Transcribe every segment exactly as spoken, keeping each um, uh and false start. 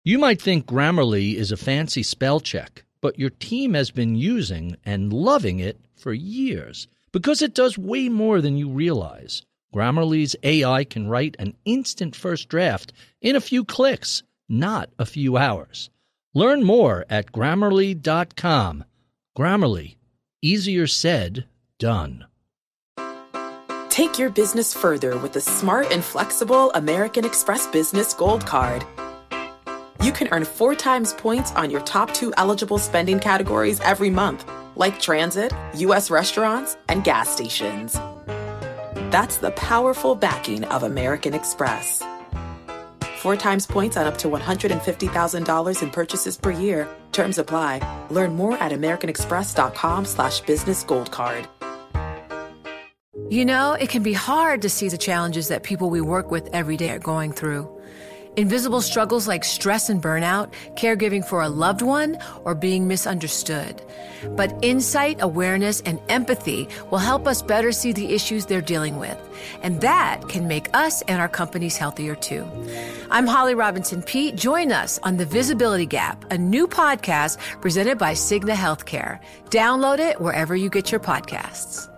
You might think Grammarly is a fancy spell check, but your team has been using and loving it for years because it does way more than you realize. Grammarly's A I can write an instant first draft in a few clicks, not a few hours. Learn more at Grammarly dot com. Grammarly. Easier said, done. Take your business further with the smart and flexible American Express Business Gold Card. You can earn four times points on your top two eligible spending categories every month, like transit, U S restaurants, and gas stations. That's the powerful backing of American Express. Four times points on up to one hundred fifty thousand dollars in purchases per year. Terms apply. Learn more at americanexpress.com slash business gold card. You know, it can be hard to see the challenges that people we work with every day are going through. Invisible struggles like stress and burnout, caregiving for a loved one, or being misunderstood. But insight, awareness, and empathy will help us better see the issues they're dealing with. And that can make us and our companies healthier too. I'm Holly Robinson Peete. Join us on The Visibility Gap, a new podcast presented by Cigna Healthcare. Download it wherever you get your podcasts.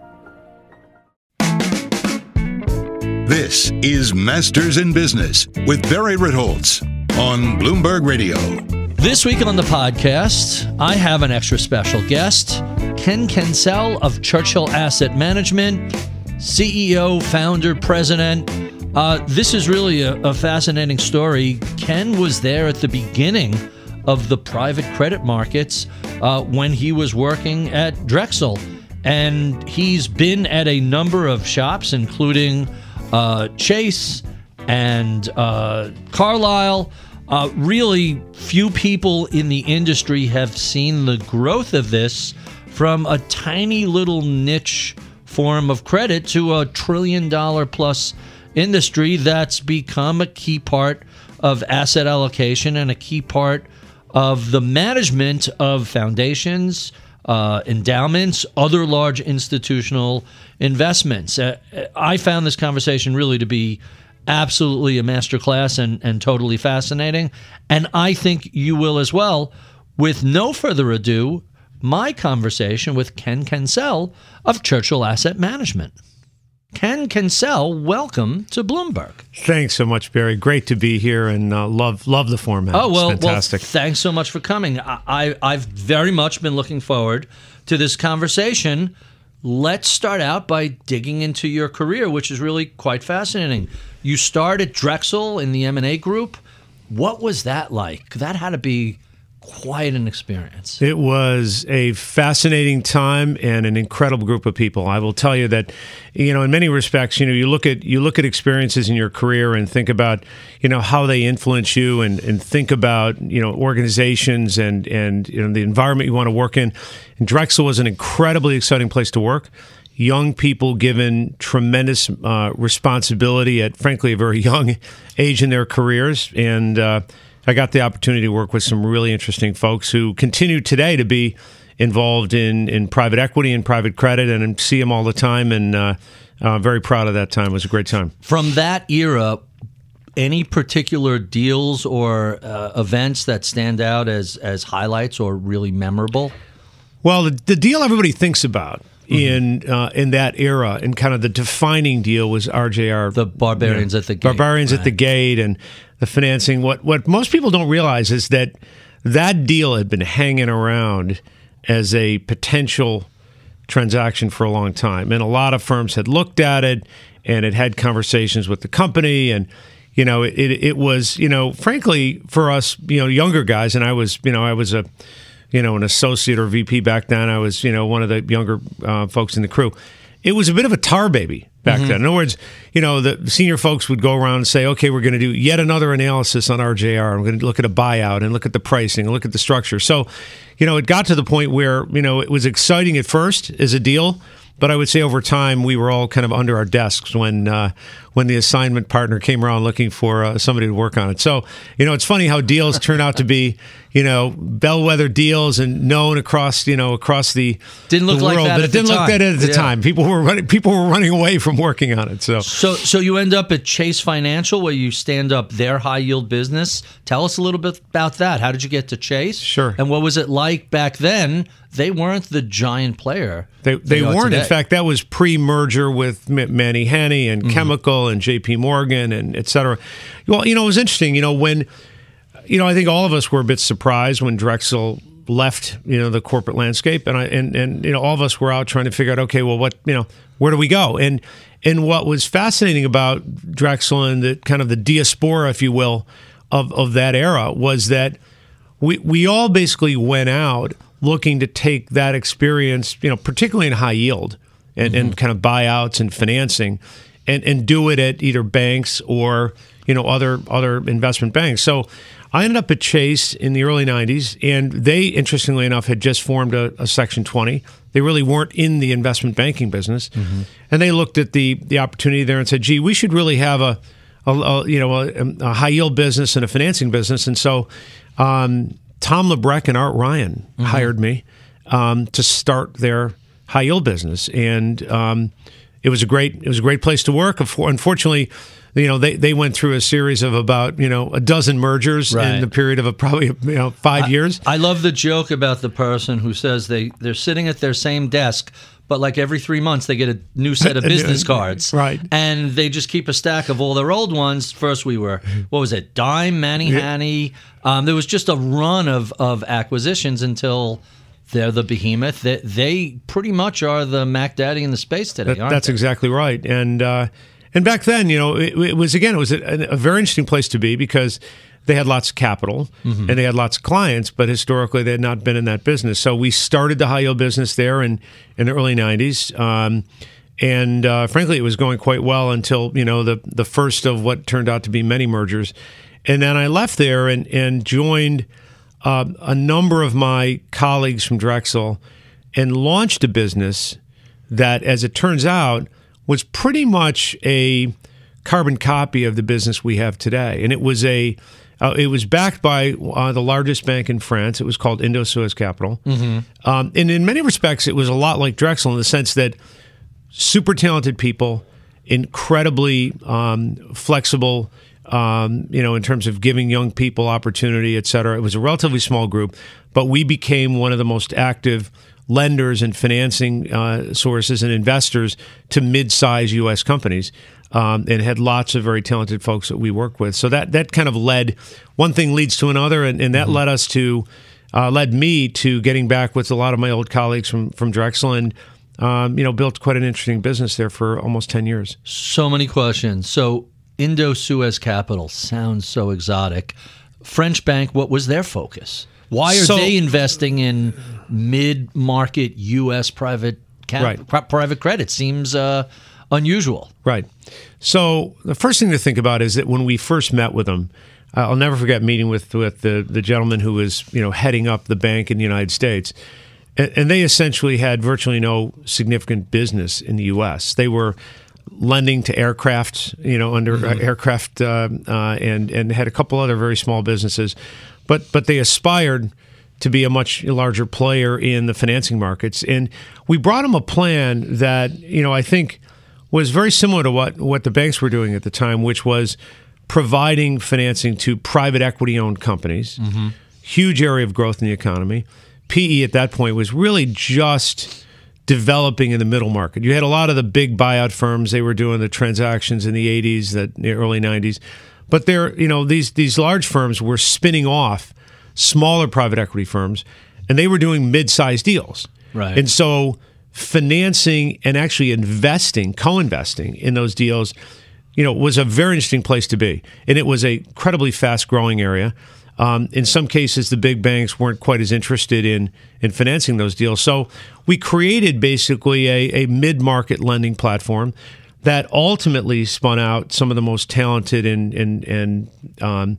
This is Masters in Business with Barry Ritholtz on Bloomberg Radio. This week on the podcast, I have an extra special guest, Ken Kencel of Churchill Asset Management, C E O, founder, president. Uh, this is really a, a fascinating story. Ken was there at the beginning of the private credit markets uh, when he was working at Drexel. And he's been at a number of shops, including Uh, Chase and uh, Carlyle. Uh, really, few people in the industry have seen the growth of this from a tiny little niche form of credit to a trillion dollar plus industry that's become a key part of asset allocation and a key part of the management of foundations, Uh, endowments, other large institutional investments. Uh, I found this conversation really to be absolutely a masterclass and, and totally fascinating. And I think you will as well. With no further ado, my conversation with Ken Kencel of Churchill Asset Management. Ken Kencel, welcome to Bloomberg. Thanks so much, Barry. Great to be here, and uh, love love the format. Oh, well, it's fantastic. well, thanks so much for coming. I, I, I've very much been looking forward to this conversation. Let's start out by digging into your career, which is really quite fascinating. You started Drexel in the M and A group. What was that like? That had to be quite an experience. It was a fascinating time and an incredible group of people. I will tell you that, you know, in many respects, you know, you look at you look at experiences in your career and think about, you know, how they influence you, and, and think about, you know, organizations and and you know the environment you want to work in. And Drexel was an incredibly exciting place to work. Young people given tremendous uh, responsibility at, frankly, a very young age in their careers, and uh, I got the opportunity to work with some really interesting folks who continue today to be involved in, in private equity and private credit, and see them all the time, and uh, uh, very proud of that time. It was a great time. From that era, any particular deals or uh, events that stand out as, as highlights or really memorable? Well, the, the deal everybody thinks about in uh, in that era, and kind of the defining deal, was R J R. The Barbarians you know, at the Gate. Barbarians right. at the Gate, and the financing. What what most people don't realize is that that deal had been hanging around as a potential transaction for a long time, and a lot of firms had looked at it and had had conversations with the company, and you know it it, it was you know frankly for us you know younger guys, and I was you know I was a you know, an associate or V P back then. I was, you know, one of the younger uh, folks in the crew. It was a bit of a tar baby back mm-hmm. then. In other words, you know, the senior folks would go around and say, okay, we're going to do yet another analysis on R J R. I'm going to look at a buyout and look at the pricing and look at the structure. So, you know, it got to the point where, you know, it was exciting at first as a deal, But I would say over time, we were all kind of under our desks when uh, when the assignment partner came around looking for uh, somebody to work on it. So, you know, it's funny how deals turn out to be, you know, bellwether deals and known across, you know, across the, didn't look the like world. that but at it didn't the look time. that at the Yeah. time. People were running, people were running away from working on it. So, So, so you end up at Chase Financial, where you stand up their high yield business. Tell us a little bit about that. How did you get to Chase? Sure. And what was it like back then? They weren't the giant player. They they are weren't. today. In fact, that was pre-merger with M- Manny Hanny and Mm-hmm. Chemical and J P Morgan and et cetera. Well, you know, it was interesting. You know, when, you know, I think all of us were a bit surprised when Drexel left, you know, the corporate landscape, and I and and you know, all of us were out trying to figure out, okay, well, what, you know, where do we go? And and what was fascinating about Drexel and the kind of the diaspora, if you will, of of that era was that we we all basically went out looking to take that experience, you know, particularly in high yield and, mm-hmm. and kind of buyouts and financing, and, and do it at either banks or, you know, other other investment banks. So I ended up at Chase in the early nineties, and they, interestingly enough, had just formed a, a Section twenty. They really weren't in the investment banking business. Mm-hmm. And they looked at the the opportunity there and said, gee, we should really have a, a, a you know, a, a high yield business and a financing business. And so um Tom Lebrecht and Art Ryan mm-hmm. hired me um, to start their high yield business, and um, it was a great it was a great place to work. Unfortunately, you know, they, they went through a series of about, you know, a dozen mergers right. in the period of a, probably you know five I, years. I love the joke about the person who says they they're sitting at their same desk, but like every three months they get a new set of business cards. Right. And they just keep a stack of all their old ones. First we were, what was it, Dime, Manny Yeah. Hanny. Um, there was just a run of, of acquisitions until they're the behemoth. They, they pretty much are the Mac Daddy in the space today, That, aren't that's they? exactly right. And uh, and back then, you know, it, it was, again, it was a, a very interesting place to be because they had lots of capital mm-hmm. and they had lots of clients, but historically they had not been in that business. So we started the high yield business there in, in the early nineties. Um, and uh, frankly, it was going quite well until, you know, the, the first of what turned out to be many mergers. And then I left there and, and joined uh, a number of my colleagues from Drexel and launched a business that, as it turns out, was pretty much a carbon copy of the business we have today. And it was a uh, it was backed by uh, the largest bank in France. It was called Indo-Suez Capital. Mm-hmm. Um, and in many respects, it was a lot like Drexel in the sense that super talented people, incredibly um, flexible, Um, you know, in terms of giving young people opportunity, et cetera. It was a relatively small group, but we became one of the most active lenders and financing uh, sources and investors to mid-size U S companies, um, and had lots of very talented folks that we work with. So that that kind of led, one thing leads to another, and, and that mm-hmm. led us to, uh, led me to getting back with a lot of my old colleagues from, from Drexel, and um, you know, built quite an interesting business there for almost ten years. So many questions. So Indo-Suez Capital sounds so exotic. French bank, what was their focus? Why are So- they investing in mid-market U S private cap, Right. pri- private credit? Seems uh, unusual. Right. So the first thing to think about is that when we first met with them, uh, I'll never forget meeting with with the, the gentleman who was, you know, heading up the bank in the United States. And, and they essentially had virtually no significant business in the U S. They were lending to aircraft, you know, under mm-hmm. uh, aircraft, uh, uh, and and had a couple other very small businesses, but but they aspired to be a much larger player in the financing markets. And we brought them a plan that, you know, I think was very similar to what what the banks were doing at the time, which was providing financing to private equity-owned companies. Mm-hmm. Huge area of growth in the economy. P E at that point was really just developing in the middle market. You had a lot of the big buyout firms. They were doing the transactions in the eighties, the early nineties. But they're, you know, these these large firms were spinning off smaller private equity firms, and they were doing mid-sized deals. Right. And so financing and actually investing, co-investing in those deals, you know, was a very interesting place to be. And it was a incredibly fast-growing area. Um, in some cases, the big banks weren't quite as interested in in financing those deals. So we created basically a, a mid-market lending platform that ultimately spun out some of the most talented and and, and um,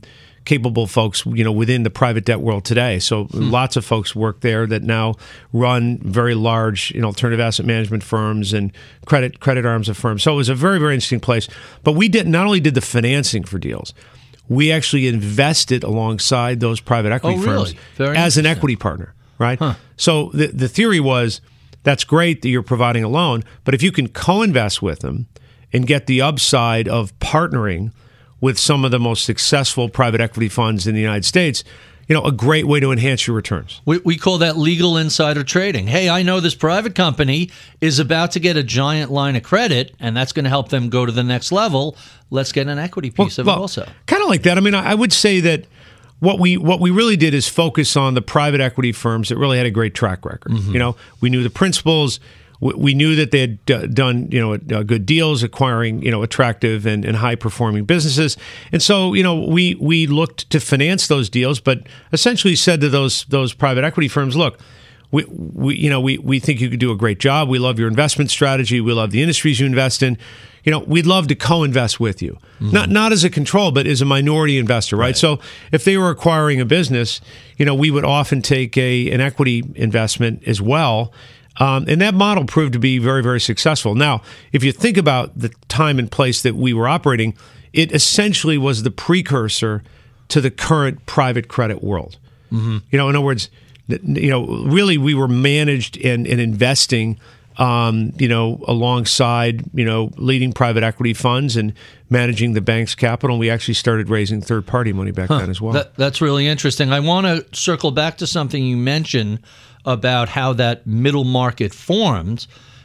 capable folks, you know, within the private debt world today. So hmm. lots of folks work there that now run very large, you know, alternative asset management firms and credit credit arms of firms. So it was a very, very interesting place. But we did not only did the financing for deals, we actually invested alongside those private equity oh, firms really? Very as an equity partner, right? Huh. So the the theory was, that's great that you're providing a loan, but if you can co-invest with them and get the upside of partnering with some of the most successful private equity funds in the United States, you know, a great way to enhance your returns. We, we call that legal insider trading. Hey, I know this private company is about to get a giant line of credit, and that's going to help them go to the next level. Let's get an equity piece well, of well, it also. Kind of like that. I mean, I, I would say that what we what we really did is focus on the private equity firms that really had a great track record. Mm-hmm. You know, we knew the principals. We knew that they had d- done, you know, uh, good deals, acquiring, you know, attractive and, and high-performing businesses, and so, you know, we we looked to finance those deals, but essentially said to those those private equity firms, look, we, we you know, we we think you could do a great job. We love your investment strategy. We love the industries you invest in. You know, we'd love to co-invest with you, mm-hmm. not not as a control, but as a minority investor, right? right? So if they were acquiring a business, you know, we would often take a an equity investment as well. Um, and that model proved to be very, very successful. Now, if you think about the time and place that we were operating, it essentially was the precursor to the current private credit world. Mm-hmm. You know, in other words, you know, really we were managed and in, in investing, um, you know, alongside, you know, leading private equity funds and managing the bank's capital. And we actually started raising third-party money back huh. then as well. That, that's really interesting. I want to circle back to something you mentioned about how that middle market formed.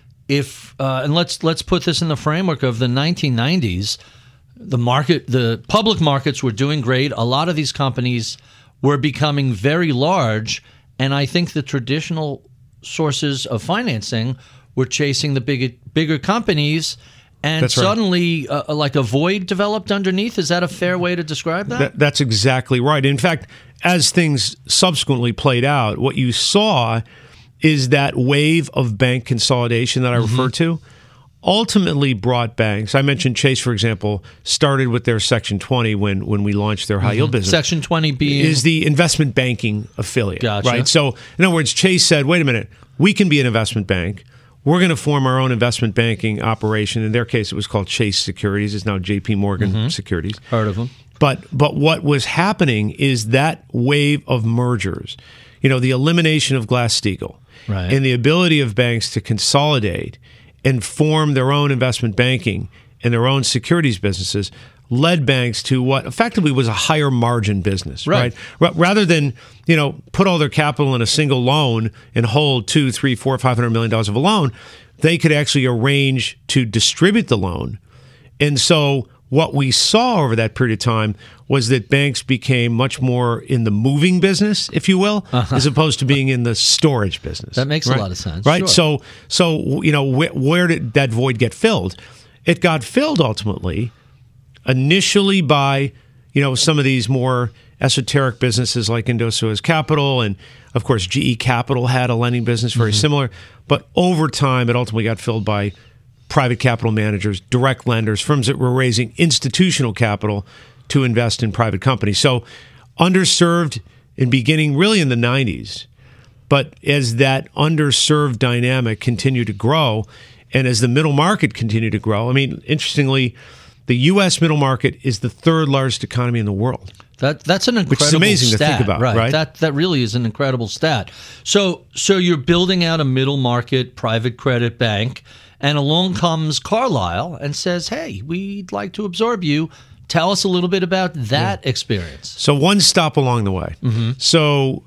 If uh, and let's let's put this in the framework of the nineteen nineties. The market, the public markets were doing great. A lot of these companies were becoming very large, and I think the traditional sources of financing were chasing the big, bigger companies. And that's suddenly, right. uh, like a void developed underneath. Is that a fair way to describe that? that? That's exactly right. In fact, as things subsequently played out, what you saw is that wave of bank consolidation that I mm-hmm. referred to ultimately brought banks. I mentioned Chase, for example, started with their Section twenty when, when we launched their high yield mm-hmm. business. Section twenty being? Is the investment banking affiliate. Gotcha. Right? So, in other words, Chase said, wait a minute, we can be an investment bank. We're going to form our own investment banking operation. In their case, it was called Chase Securities. It's now J P Morgan mm-hmm. Securities. Heard of them. But but what was happening is that wave of mergers, you know, the elimination of Glass-Steagall, right. and the ability of banks to consolidate and form their own investment banking and their own securities businesses led banks to what effectively was a higher margin business, right? right? Rather than, you know, put all their capital in a single loan and hold two, three, four, five hundred million dollars of a loan, they could actually arrange to distribute the loan. And so what we saw over that period of time was that banks became much more in the moving business, if you will, uh-huh. as opposed to being in the storage business. That makes right? a lot of sense. Right? Sure. So, so you know, wh- where did that void get filled? It got filled ultimately initially by, you know, some of these more esoteric businesses like Indosuez Capital, and of course G E Capital had a lending business very mm-hmm. similar. But over time, it ultimately got filled by private capital managers, direct lenders, firms that were raising institutional capital to invest in private companies. So underserved in beginning really in the nineties, but as that underserved dynamic continued to grow, and as the middle market continued to grow, I mean, interestingly, the U S middle market is the third largest economy in the world. That that's an incredible Which is amazing stat, to think about, right? That that really is an incredible stat. So so you're building out a middle market private credit bank, and along comes Carlyle and says, "Hey, we'd like to absorb you." Tell us a little bit about that yeah. experience. So one stop along the way. Mm-hmm. So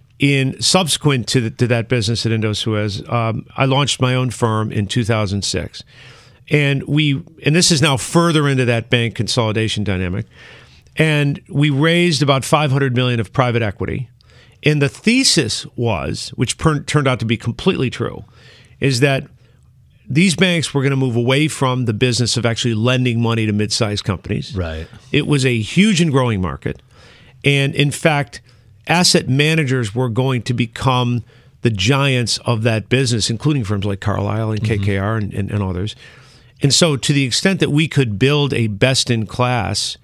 in subsequent to the, to that business at Indosuez, um, I launched my own firm in two thousand six. And we, and this is now further into that bank consolidation dynamic. And we raised about five hundred million dollars of private equity. And the thesis was, which per, turned out to be completely true, is that these banks were going to move away from the business of actually lending money to mid-sized companies. Right. It was a huge and growing market. And in fact, asset managers were going to become the giants of that business, including firms like Carlyle and K K R mm-hmm. and, and, and others. And so to the extent that we could build a best-in-class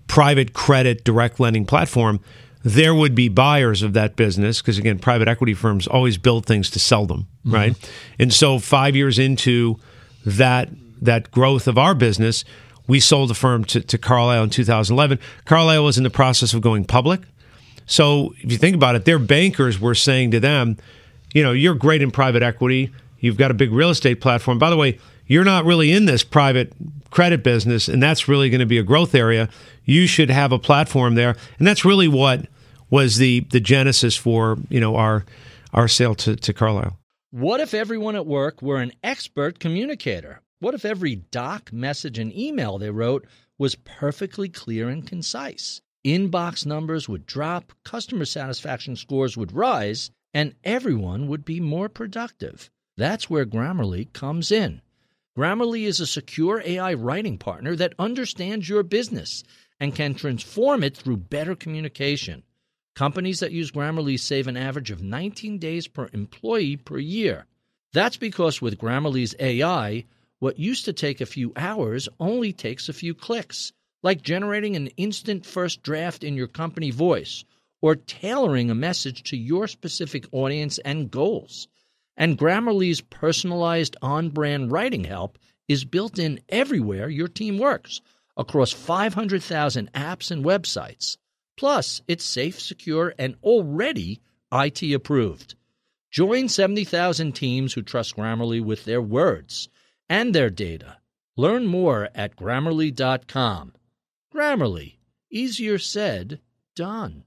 private credit direct lending platform, there would be buyers of that business because, again, private equity firms always build things to sell them, mm-hmm. right? And so five years into that that growth of our business, we sold the firm to, to Carlyle in two thousand eleven. Carlyle was in the process of going public. So if you think about it, their bankers were saying to them, you know, you're great in private equity. You've got a big real estate platform. By the way, you're not really in this private credit business, and that's really going to be a growth area. You should have a platform there. And that's really what was the the genesis for, you know, our our sale to, to Carlyle. What if everyone at work were an expert communicator? What if every doc, message, and email they wrote was perfectly clear and concise? Inbox numbers would drop, customer satisfaction scores would rise, and everyone would be more productive. That's where Grammarly comes in. Grammarly is a secure A I writing partner that understands your business and can transform it through better communication. Companies that use Grammarly save an average of nineteen days per employee per year. That's because with Grammarly's A I, what used to take a few hours only takes a few clicks, like generating an instant first draft in your company voice or tailoring a message to your specific audience and goals. And Grammarly's personalized on-brand writing help is built in everywhere your team works, across five hundred thousand apps and websites. Plus, it's safe, secure, and already I T approved. Join seventy thousand teams who trust Grammarly with their words and their data. Learn more at Grammarly dot com. Grammarly. Easier said, done.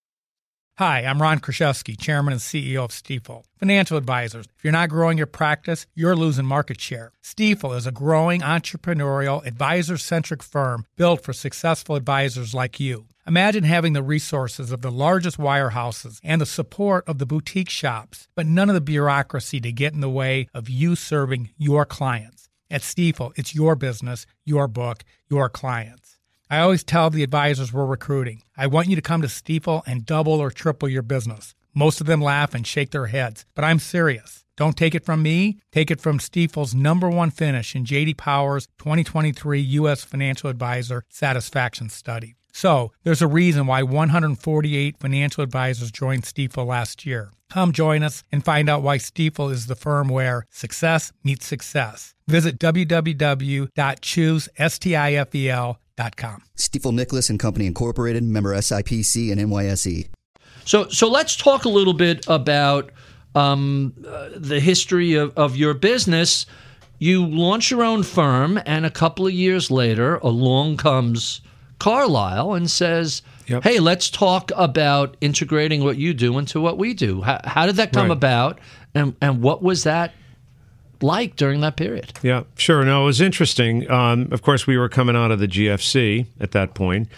Hi, I'm Ron Kraszewski, Chairman and C E O of Stifel. Financial advisors, if you're not growing your practice, you're losing market share. Stifel is a growing, entrepreneurial, advisor-centric firm built for successful advisors like you. Imagine having the resources of the largest wirehouses and the support of the boutique shops, but none of the bureaucracy to get in the way of you serving your clients. At Stifel, it's your business, your book, your clients. I always tell the advisors we're recruiting, I want you to come to Stifel and double or triple your business. Most of them laugh and shake their heads, but I'm serious. Don't take it from me. Take it from Stifel's number one finish in J D Power's twenty twenty-three U S Financial Advisor Satisfaction Study. So, there's a reason why one hundred forty-eight financial advisors joined Stifel last year. Come join us and find out why Stifel is the firm where success meets success. Visit w w w dot choose stifel dot com. Stifel Nicholas and Company Incorporated, member S I P C and N Y S E. So, so let's talk a little bit about um, uh, the history of, of your business. You launch your own firm, and a couple of years later, along comes Carlyle and says, yep. hey, let's talk about integrating what you do into what we do. How, how did that come right. about, and, and what was that like during that period? Yeah, sure. No, it was interesting. Um, of course, we were coming out of the G F C at that point.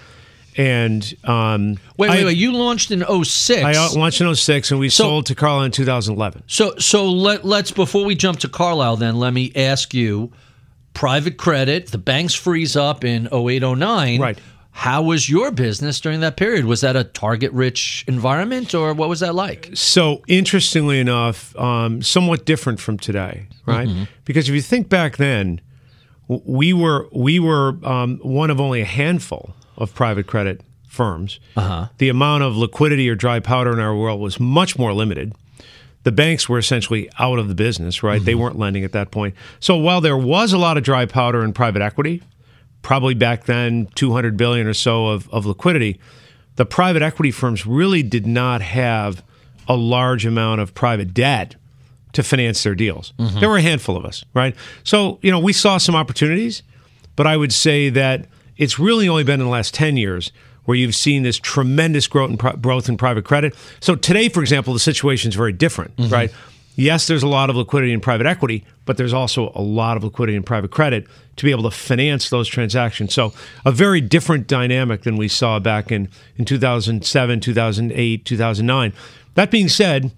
And um, wait, wait, I, wait! You launched in oh six. I launched in oh six, and we so, sold to Carlyle in two thousand eleven. So, so let, let's before we jump to Carlyle, then let me ask you: private credit, the banks freeze up in oh eight, oh nine. Right. How was your business during that period? Was that a target-rich environment, or what was that like? So, interestingly enough, um, somewhat different from today, right? Mm-hmm. Because if you think back then, we were we were um, one of only a handful of private credit firms. Uh-huh. The amount of liquidity or dry powder in our world was much more limited. The banks were essentially out of the business, right? Mm-hmm. They weren't lending at that point. So while there was a lot of dry powder in private equity, probably back then two hundred billion dollars or so of, of liquidity, the private equity firms really did not have a large amount of private debt to finance their deals. Mm-hmm. There were a handful of us, right? So, you know, we saw some opportunities, but I would say that it's really only been in the last ten years where you've seen this tremendous growth in, pri- growth in private credit. So today, for example, the situation is very different, mm-hmm. right? Yes, there's a lot of liquidity in private equity, but there's also a lot of liquidity in private credit to be able to finance those transactions. So a very different dynamic than we saw back in, in two thousand seven, two thousand eight, two thousand nine. That being said,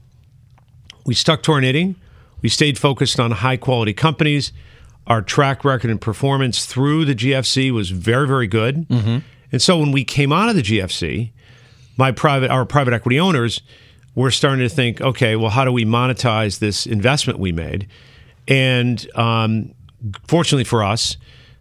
we stuck to our knitting. We stayed focused on high-quality companies. Our track record and performance through the G F C was very, very good. Mm-hmm. And so when we came out of the G F C, my private, our private equity owners were starting to think, okay, well, how do we monetize this investment we made? And um, fortunately for us,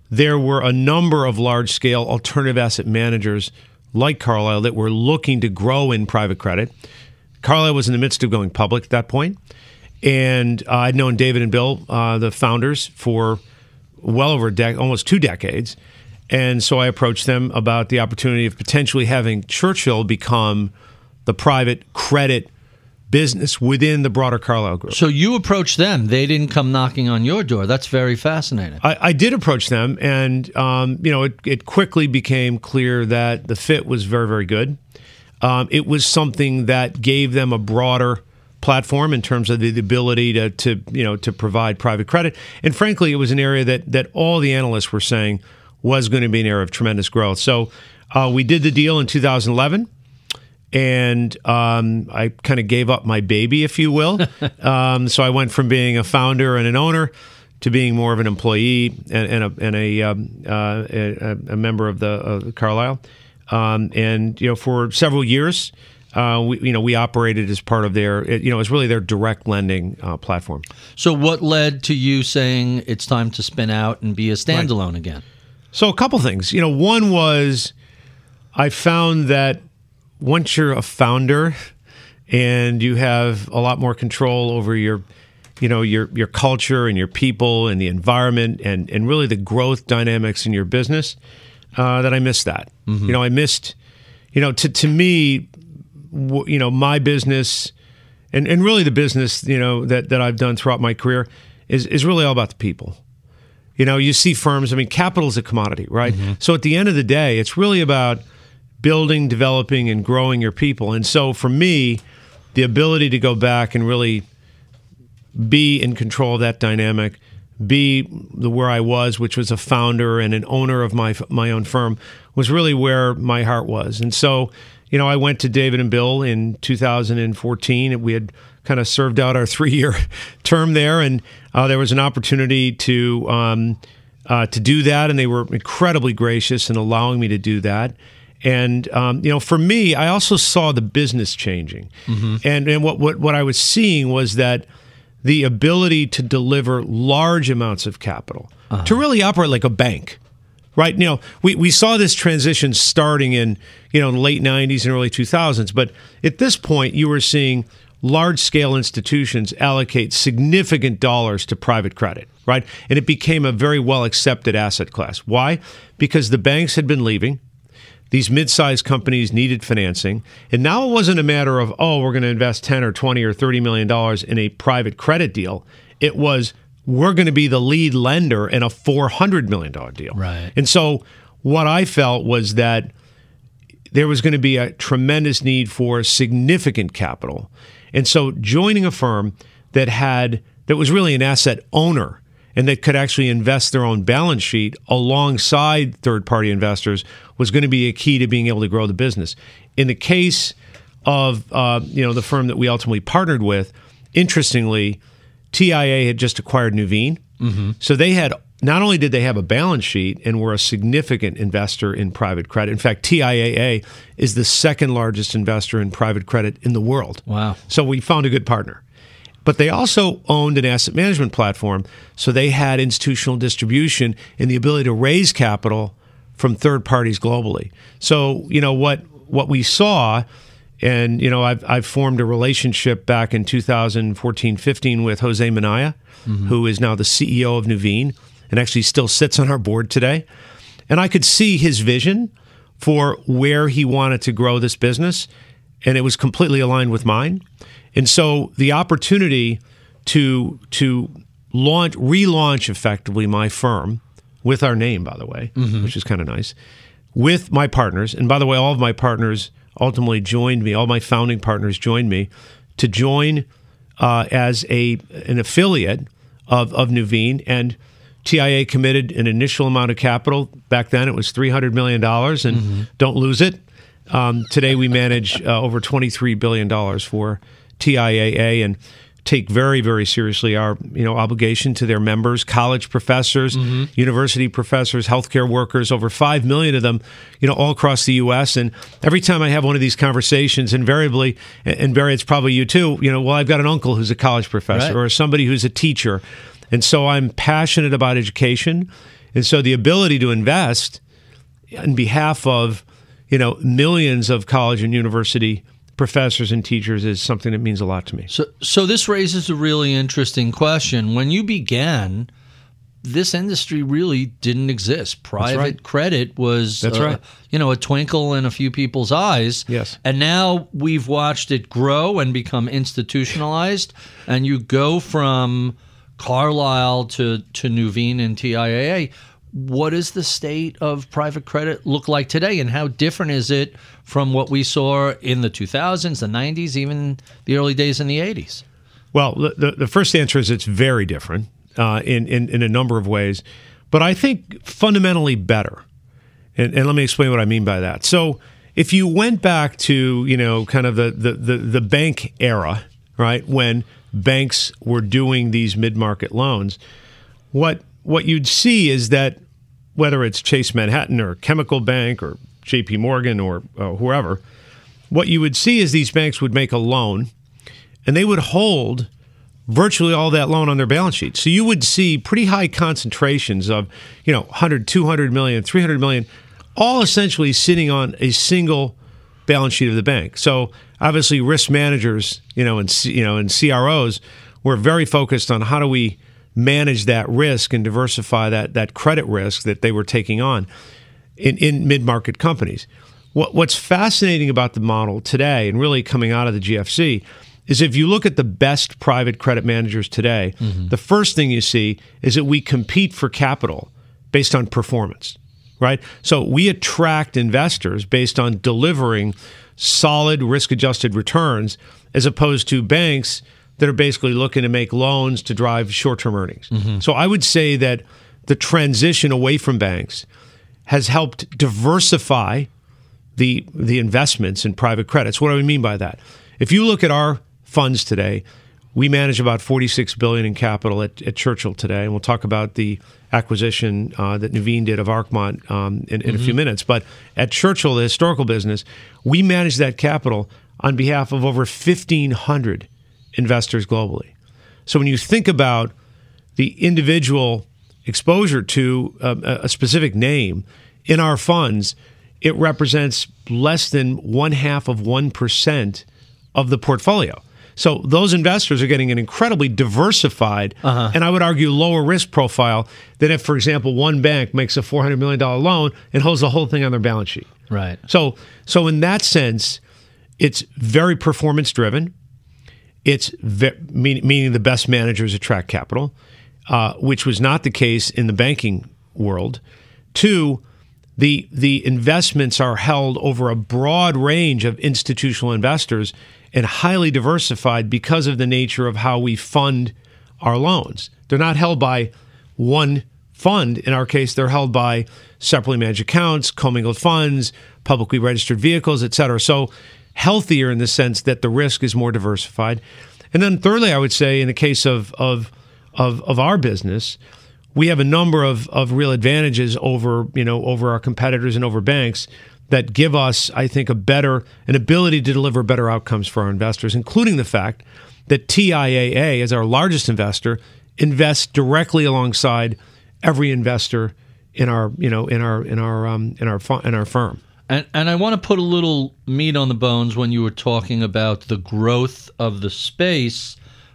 there were a number of large-scale alternative asset managers like Carlyle that were looking to grow in private credit. Carlyle was in the midst of going public at that point, and uh, I'd known David and Bill, uh, the founders, for well over a dec- almost two decades. And so I approached them about the opportunity of potentially having Churchill become the private credit business within the broader Carlyle Group. So you approached them. They didn't come knocking on your door. That's very fascinating. I, I did approach them, and um, you know, it, it quickly became clear that the fit was very, very good. Um, it was something that gave them a broader platform in terms of the, the ability to, to, you know, to provide private credit. And frankly, it was an area that that all the analysts were saying was going to be an area of tremendous growth. So uh, we did the deal in two thousand eleven. And um, I kind of gave up my baby, if you will. um, so I went from being a founder and an owner to being more of an employee and, and a, and a, um, uh, a, a member of the of Carlyle. Um, and you know, for several years, uh, we you know we operated as part of their you know it was really their direct lending uh, platform. So what led to you saying it's time to spin out and be a standalone right. again? So a couple things. You know, one was I found that once you're a founder and you have a lot more control over your, you know, your your culture and your people and the environment and, and really the growth dynamics in your business, uh, that I missed that. Mm-hmm. You know, I missed, you know, to to me, w- you know, my business and, and really the business, you know, that, that I've done throughout my career is, is really all about the people. You know, you see firms, I mean, capital is a commodity, right? Mm-hmm. So at the end of the day, it's really about building, developing, and growing your people. And so for me, the ability to go back and really be in control of that dynamic, be the where I was, which was a founder and an owner of my my own firm, was really where my heart was. And so, you know, I went to David and Bill in two thousand fourteen. We had kind of served out our three-year term there, and uh, there was an opportunity to um, uh, to do that, and they were incredibly gracious in allowing me to do that. And, um, you know, for me, I also saw the business changing. Mm-hmm. And and what, what, what I was seeing was that the ability to deliver large amounts of capital, uh-huh. to really operate like a bank, right? You know, we, we saw this transition starting in, you know, in the late nineties and early two thousands. But at this point, you were seeing large-scale institutions allocate significant dollars to private credit, right? And it became a very well-accepted asset class. Why? Because the banks had been leaving. These mid-sized companies needed financing. And now it wasn't a matter of, oh, we're going to invest ten or twenty or thirty million dollars in a private credit deal. It was, we're going to be the lead lender in a four hundred million dollars deal. Right. And so what I felt was that there was going to be a tremendous need for significant capital. And so joining a firm that had, that was really an asset owner and that could actually invest their own balance sheet alongside third-party investors was going to be a key to being able to grow the business. In the case of uh, you know the firm that we ultimately partnered with, interestingly, T I A had just acquired Nuveen. Mm-hmm. So they had, not only did they have a balance sheet and were a significant investor in private credit. In fact, T I A A is the second largest investor in private credit in the world. Wow. So we found a good partner. But they also owned an asset management platform, so they had institutional distribution and the ability to raise capital from third parties globally. So, you know, what what we saw, and, you know, I've, I've formed a relationship back in two thousand fourteen fifteen with Jose Minaya, mm-hmm. who is now the C E O of Nuveen and actually still sits on our board today. And I could see his vision for where he wanted to grow this business, and it was completely aligned with mine. And so the opportunity to to launch, relaunch effectively my firm with our name, by the way, mm-hmm. which is kind of nice, with my partners. And by the way, all of my partners ultimately joined me. All my founding partners joined me to join uh, as a an affiliate of, of Nuveen. And T I A committed an initial amount of capital. Back then it was three hundred million dollars, and mm-hmm. don't lose it. Um, today we manage uh, over twenty-three billion dollars for T I A A and take very, very seriously our you know obligation to their members, college professors, mm-hmm. university professors, healthcare workers, over five million of them, you know, all across the U S. And every time I have one of these conversations, invariably, and Barry, it's probably you too, you know, well, I've got an uncle who's a college professor, right, or somebody who's a teacher. And so I'm passionate about education. And so the ability to invest on behalf of, you know, millions of college and university professors and teachers is something that means a lot to me. So, so this raises a really interesting question. When you began, this industry really didn't exist. Private right. credit was, That's uh, right. you know, a twinkle in a few people's eyes. Yes. And now we've watched it grow and become institutionalized. And you go from Carlyle to, to Nuveen and T I A A. What does the state of private credit look like today? And how different is it from what we saw in the two thousands, the nineties, even the early days in the eighties? Well, the, the first answer is it's very different. Uh, in, in, in a number of ways, but I think fundamentally better. And, and let me explain what I mean by that. So if you went back to, you know, kind of the, the, the, the bank era, right, when banks were doing these mid-market loans, what what you'd see is that whether it's Chase Manhattan or Chemical Bank or J P Morgan or uh, whoever, what you would see is these banks would make a loan and they would hold virtually all that loan on their balance sheet. So you would see pretty high concentrations of, you know, one hundred, two hundred million, three hundred million, all essentially sitting on a single balance sheet of the bank. So obviously risk managers, you know, and you know, and C R Os were very focused on how do we manage that risk and diversify that that credit risk that they were taking on in, in mid-market companies. What, what's fascinating about the model today and really coming out of the G F C is if you look at the best private credit managers today, mm-hmm. the first thing you see is that we compete for capital based on performance, right? So we attract investors based on delivering solid risk-adjusted returns as opposed to banks that are basically looking to make loans to drive short-term earnings. Mm-hmm. So I would say that the transition away from banks has helped diversify the, the investments in private credits. What do I mean by that? If you look at our funds today, we manage about forty-six billion dollars in capital at, at Churchill today, and we'll talk about the acquisition uh, that Nuveen did of Arcmont um, in, in mm-hmm. a few minutes. But at Churchill, the historical business, we manage that capital on behalf of over fifteen hundred investors globally. So when you think about the individual exposure to a, a specific name in our funds, it represents less than one half of one percent of the portfolio. So those investors are getting an incredibly diversified, uh-huh. and I would argue lower risk profile than if, for example, one bank makes a four hundred million dollars loan and holds the whole thing on their balance sheet. Right. So, so in that sense, it's very performance driven. It's ve- mean, meaning the best managers attract capital, uh, which was not the case in the banking world. Two, the the investments are held over a broad range of institutional investors and highly diversified because of the nature of how we fund our loans. They're not held by one fund. In our case, they're held by separately managed accounts, commingled funds, publicly registered vehicles, et cetera. So healthier in the sense that the risk is more diversified. And then thirdly, I would say in the case of of of, of our business, we have a number of, of real advantages over, you know, over our competitors and over banks that give us, I think, a better, an ability to deliver better outcomes for our investors, including the fact that T I A A, as our largest investor, invests directly alongside every investor in our, you know, in our, in our, um, in our, in our firm. And and I want to put a little meat on the bones when you were talking about the growth of the space.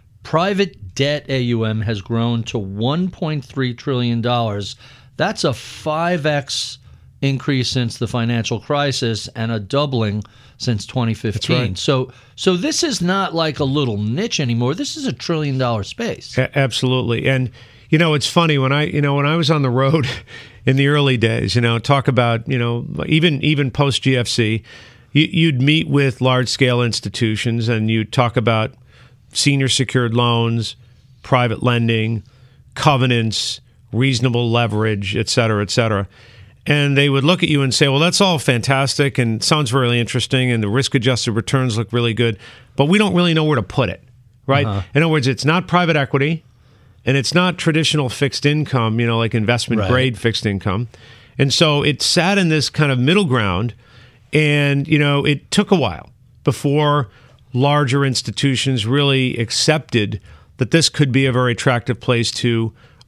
Private debt A U M has grown to one point three trillion dollars. That's a five x increase since the financial crisis and a doubling since twenty fifteen. That's right. So so this is not like a little niche anymore. This is a trillion dollar space. A- absolutely. And you know, it's funny when I, you know, when I was on the road in the early days, you know, talk about, you know, even even post G F C, you, you'd meet with large scale institutions and you'd talk about senior secured loans, private lending, covenants, reasonable leverage, et cetera, et cetera. And they would look at you and say, well, that's all fantastic and sounds really interesting and the risk-adjusted returns look really good, but we don't really know where to put it, right? Uh-huh. In other words, it's not private equity and it's not traditional fixed income, you know, like investment right. grade fixed income. And so it sat in this kind of middle ground and, you know, it took a while before larger institutions really accepted that this could be a very attractive place to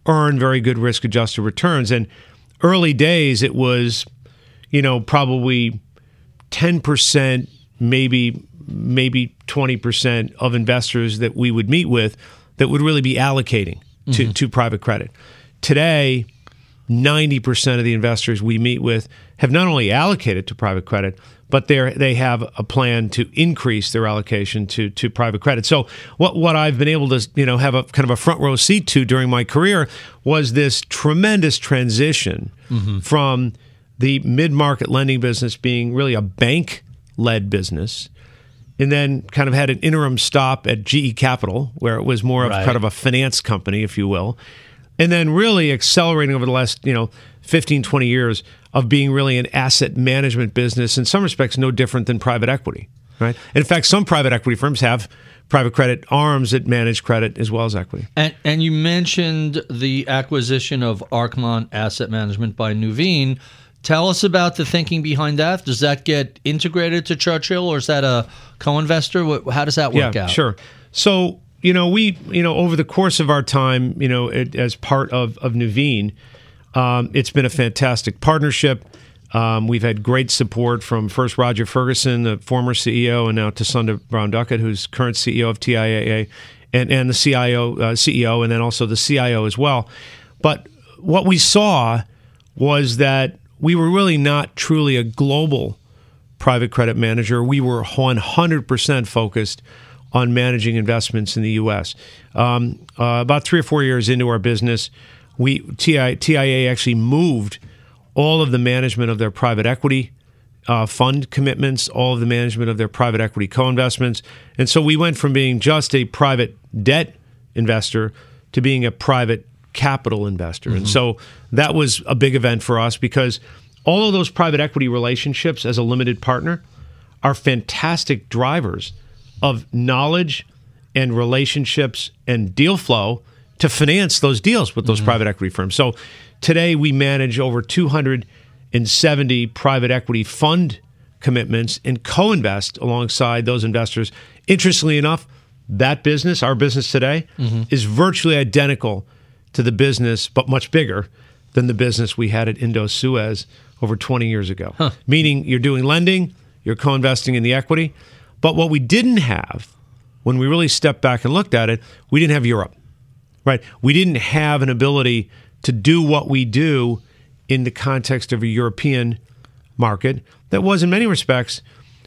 earn very good risk-adjusted returns. And early days, it was, you know, probably ten percent, maybe maybe twenty percent of investors that we would meet with that would really be allocating to, mm-hmm. to private credit. Today, ninety percent of the investors we meet with have not only allocated to private credit, but they they have a plan to increase their allocation to to private credit. So what what I've been able to you know have a kind of a front row seat to during my career was this tremendous transition mm-hmm. from the mid-market lending business being really a bank-led business, and then kind of had an interim stop at G E Capital, where it was more of right. kind of a finance company, if you will, and then really accelerating over the last, you know, fifteen, twenty years of being really an asset management business, in some respects no different than private equity, right? In fact, some private equity firms have private credit arms that manage credit as well as equity. And, and you mentioned the acquisition of Arcmont Asset Management by Nuveen. Tell us about the thinking behind that. Does that get integrated to Churchill, or is that a co-investor? How does that work yeah, out? Sure. So, you know, we, you know, over the course of our time, you know, it, as part of, of Nuveen, um, it's been a fantastic partnership. Um, we've had great support from first Roger Ferguson, the former C E O, and now Tasunda Brown-Duckett, who's current C E O of T I A A, and, and the C I O, uh, C E O, and then also the C I O as well. But what we saw was that we were really not truly a global private credit manager. We were one hundred percent focused on managing investments in the U S. Um, uh, about three or four years into our business, we T I A actually moved all of the management of their private equity uh, fund commitments, all of the management of their private equity co-investments. And so we went from being just a private debt investor to being a private capital investor. Mm-hmm. And so that was a big event for us, because all of those private equity relationships as a limited partner are fantastic drivers of knowledge and relationships and deal flow to finance those deals with those mm-hmm. private equity firms. So today we manage over two hundred seventy private equity fund commitments and co-invest alongside those investors. Interestingly enough, that business, our business today, mm-hmm. is virtually identical to the business, but much bigger than the business we had at Indo-Suez over twenty years ago. Huh. Meaning you're doing lending, you're co-investing in the equity. But what we didn't have, when we really stepped back and looked at it, we didn't have Europe, right? We didn't have an ability to do what we do in the context of a European market that was, in many respects,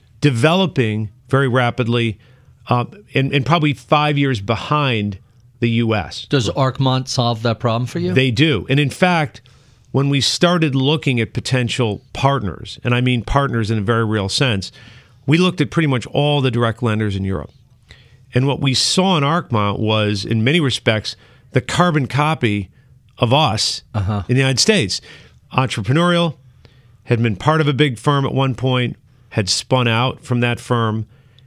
developing very rapidly uh, and, and probably five years behind the U S. Does Arcmont solve that problem for you? They do. And in fact, when we started looking at potential partners, and I mean partners in a very real sense, we looked at pretty much all the direct lenders in Europe. And what we saw in Arcmont was, in many respects, the carbon copy of us uh-huh. in the United States. Entrepreneurial, had been part of a big firm at one point, had spun out from that firm,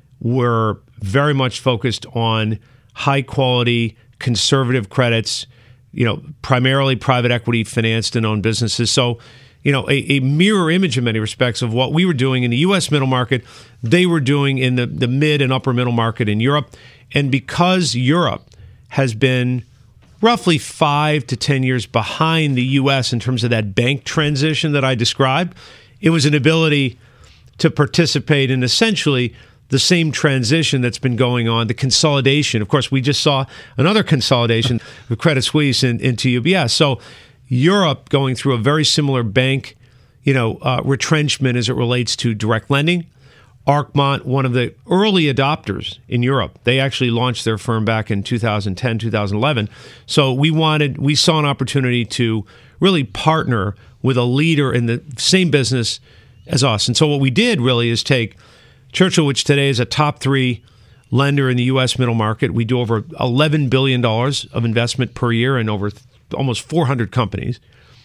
were very much focused on high-quality, conservative credits, you know, primarily private equity financed and owned businesses. So, you know, a, a mirror image in many respects of what we were doing in the U S middle market, they were doing in the, the mid and upper middle market in Europe. And because Europe has been roughly five to ten years behind the U S in terms of that bank transition that I described, it was an ability to participate in essentially the same transition that's been going on, the consolidation. Of course, we just saw another consolidation of Credit Suisse in, into U B S. So Europe going through a very similar bank, you know, uh, retrenchment as it relates to direct lending. Arcmont, one of the early adopters in Europe, they actually launched their firm back in two thousand ten, two thousand eleven. So we wanted, we saw an opportunity to really partner with a leader in the same business as us. And so what we did really is take Churchill, which today is a top three lender in the U S middle market. We do over eleven billion dollars of investment per year in over almost four hundred companies.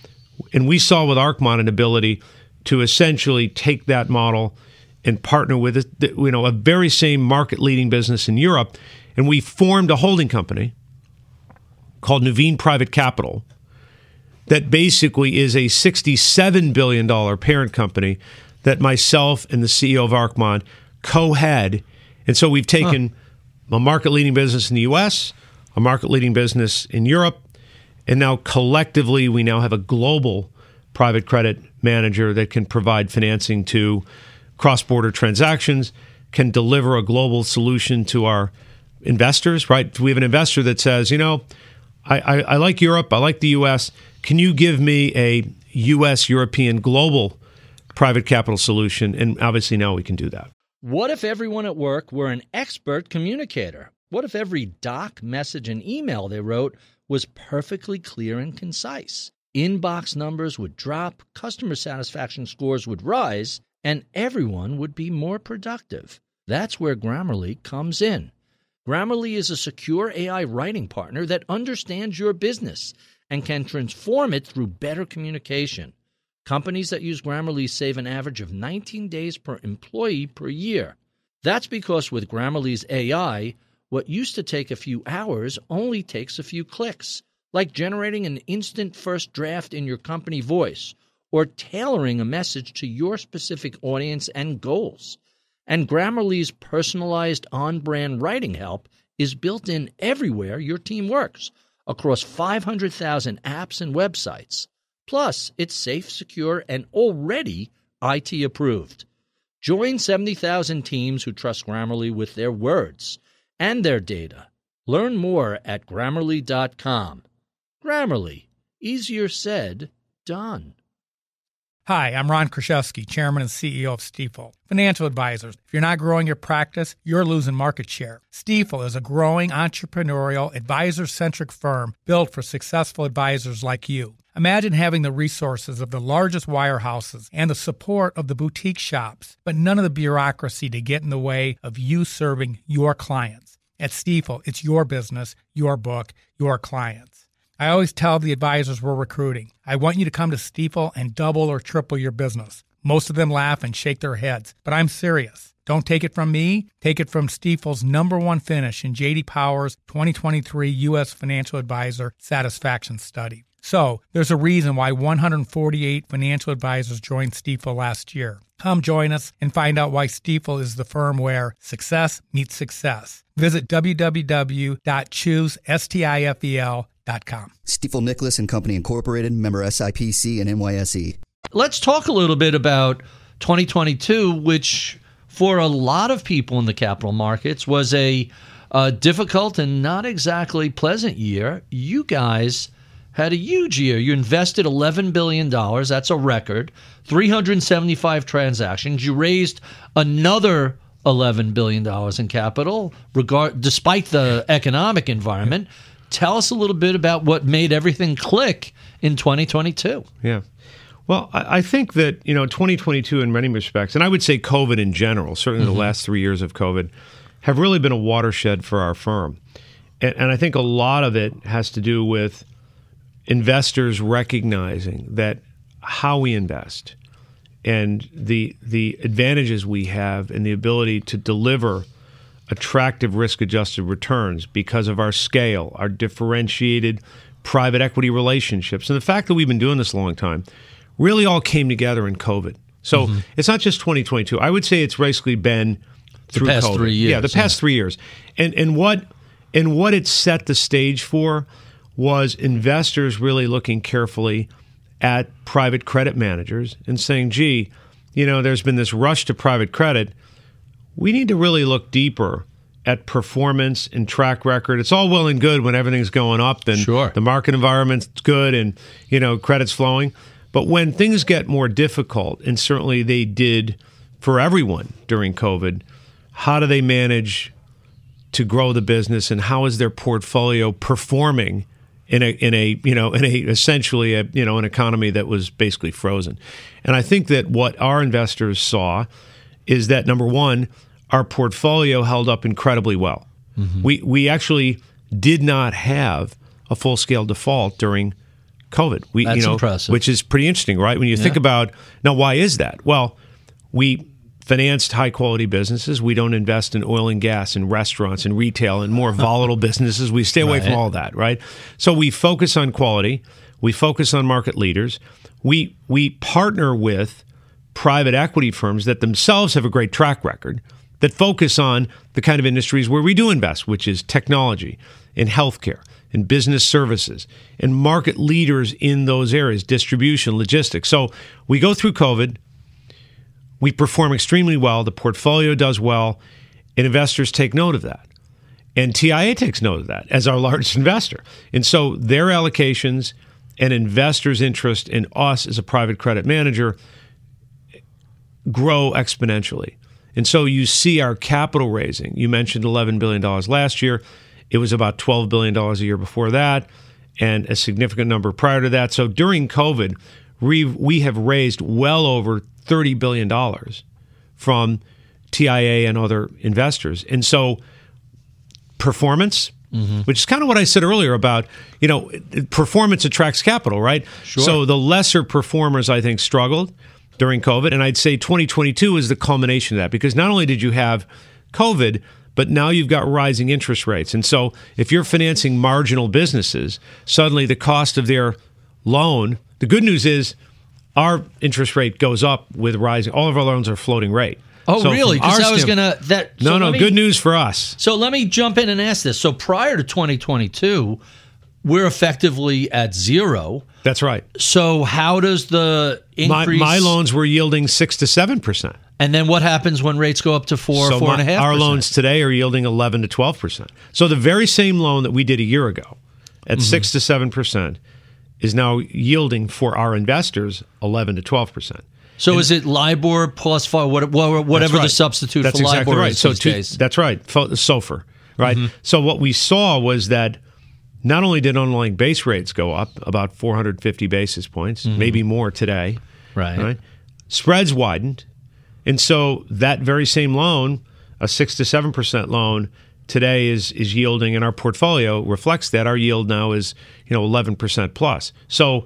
And we saw with Arcmont an ability to essentially take that model and partner with you know, a very same market-leading business in Europe. And we formed a holding company called Nuveen Private Capital that basically is a sixty-seven billion dollars parent company that myself and the C E O of Arcmont co-head. And so we've taken huh. a market-leading business in the U S, a market-leading business in Europe, And now collectively, we now have a global private credit manager that can provide financing to cross-border transactions, can deliver a global solution to our investors, right? We have an investor that says, you know, I, I, I like Europe, I like the U S. Can you give me a U S, European, global private capital solution? And obviously now we can do that. What if everyone at work were an expert communicator? What if every doc, message, and email they wrote was perfectly clear and concise? Inbox numbers would drop, customer satisfaction scores would rise, and everyone would be more productive. That's where Grammarly comes in. Grammarly is a secure A I writing partner that understands your business and can transform it through better communication. Companies that use Grammarly save an average of nineteen days per employee per year. That's because with Grammarly's A I, what used to take a few hours only takes a few clicks, like generating an instant first draft in your company voice or tailoring a message to your specific audience and goals. And Grammarly's personalized on-brand writing help is built in everywhere your team works, across five hundred thousand apps and websites. Plus, it's safe, secure, and already I T approved. Join seventy thousand teams who trust Grammarly with their words and their data. Learn more at Grammarly dot com. Grammarly. Easier said, done. Hi, I'm Ron Kraszewski, Chairman and C E O of Stifel. Financial advisors, if you're not growing your practice, you're losing market share. Stifel is a growing entrepreneurial, advisor-centric firm built for successful advisors like you. Imagine having the resources of the largest wirehouses and the support of the boutique shops, but none of the bureaucracy to get in the way of you serving your clients. At Stifel, it's your business, your book, your clients. I always tell the advisors we're recruiting, I want you to come to Stifel and double or triple your business. Most of them laugh and shake their heads, but I'm serious. Don't take it from me. Take it from Stifel's number one finish in J D Power's twenty twenty-three U S Financial Advisor Satisfaction Study. So, there's a reason why one hundred forty-eight financial advisors joined Stifel last year. Come join us and find out why Stifel is the firm where success meets success. Visit w w w dot choose stifel dot com. Stifel Nicholas and Company Incorporated, member S I P C and N Y S E. Let's talk a little bit about twenty twenty-two, which for a lot of people in the capital markets was a uh, difficult and not exactly pleasant year. You guys had a huge year. You invested eleven billion dollars. That's a record. three hundred seventy-five transactions. You raised another eleven billion dollars in capital, regard despite the economic environment. Tell us a little bit about what made everything click in twenty twenty-two. Yeah. Well, I think that, you know, twenty twenty-two in many respects, and I would say COVID in general, certainly mm-hmm. the last three years of COVID, have really been a watershed for our firm. And, and I think a lot of it has to do with investors recognizing that how we invest and the the advantages we have and the ability to deliver attractive risk-adjusted returns because of our scale, our differentiated private equity relationships, and the fact that we've been doing this a long time really all came together in COVID. So mm-hmm. it's not just twenty twenty-two. I would say it's basically been through the past COVID. three years. Yeah, the past yeah. three years. And and what and what it set the stage for was investors really looking carefully at private credit managers and saying, gee, you know, there's been this rush to private credit. We need to really look deeper at performance and track record. It's all well and good when everything's going up and sure. the market environment's good and, you know, credit's flowing. But when things get more difficult, and certainly they did for everyone during COVID, how do they manage to grow the business and how is their portfolio performing in a in a you know in a essentially a you know an economy that was basically frozen? And I think that what our investors saw is that, number one, our portfolio held up incredibly well. Mm-hmm. We we actually did not have a full scale default during COVID. We, That's you know, impressive. Which is pretty interesting, right? When you yeah. think about, now why is that? Well, we financed high quality businesses. We don't invest in oil and gas and restaurants and retail and more volatile businesses. We stay away right. from all that, right? So we focus on quality. We focus on market leaders. We we partner with private equity firms that themselves have a great track record that focus on the kind of industries where we do invest, which is technology and healthcare and business services and market leaders in those areas, distribution, logistics. So we go through COVID, we perform extremely well, the portfolio does well, and investors take note of that. And T I A takes note of that as our largest investor. And so their allocations and investors' interest in us as a private credit manager grow exponentially. And so you see our capital raising. You mentioned eleven billion dollars last year. It was about twelve billion dollars a year before that, and a significant number prior to that. So during COVID, we we have raised well over thirty billion dollars from T I A and other investors. And so performance, mm-hmm. which is kind of what I said earlier about, you know, performance attracts capital, right? Sure. So the lesser performers, I think, struggled during COVID. And I'd say twenty twenty-two is the culmination of that, because not only did you have COVID, but now you've got rising interest rates. And so if you're financing marginal businesses, suddenly the cost of their loan, the good news is our interest rate goes up with rising. All of our loans are floating rate. Oh, so really? Because I was going to... that. No, so no, me, good news for us. So let me jump in and ask this. So prior to twenty twenty-two, we're effectively at zero. That's right. So how does the increase... My, my loans were yielding six to seven percent. And then what happens when rates go up to four, so four my, and a half? Our loans today are yielding eleven to twelve percent. So the very same loan that we did a year ago at mm-hmm. six to seven percent is now yielding for our investors eleven to twelve percent. So and, is it LIBOR plus five, whatever right. the substitute that's for exactly LIBOR right. is so these two, days? That's right, SOFR, right? Mm-hmm. So what we saw was that not only did underlying base rates go up about four hundred fifty basis points, mm-hmm. maybe more today, right. right? Spreads widened. And so that very same loan, a six to seven percent loan, today is is yielding, and our portfolio reflects that. Our yield now is, you know, eleven percent plus. So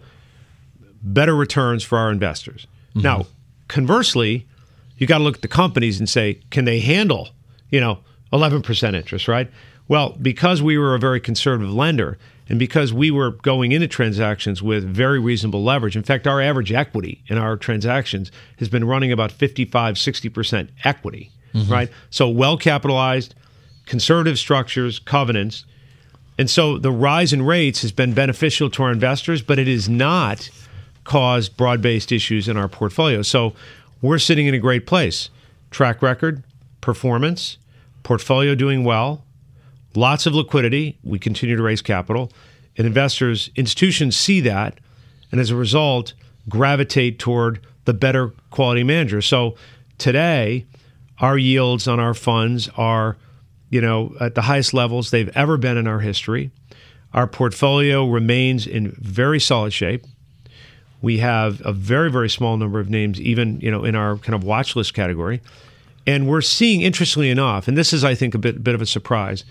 better returns for our investors. Mm-hmm. Now, conversely, you got to look at the companies and say, can they handle, you know, eleven percent interest, right? Well, because we were a very conservative lender, and because we were going into transactions with very reasonable leverage. In fact, our average equity in our transactions has been running about fifty-five, sixty percent equity, mm-hmm. right? So well-capitalized, conservative structures, covenants. And so the rise in rates has been beneficial to our investors, but it has not caused broad-based issues in our portfolio. So we're sitting in a great place. Track record, performance, portfolio doing well, lots of liquidity. We continue to raise capital. And investors, institutions see that, and as a result, gravitate toward the better quality manager. So today, our yields on our funds are, you know, at the highest levels they've ever been in our history. Our portfolio remains in very solid shape. We have a very, very small number of names, even, you know, in our kind of watch list category. And we're seeing, interestingly enough, and this is, I think, a bit, bit of a surprise,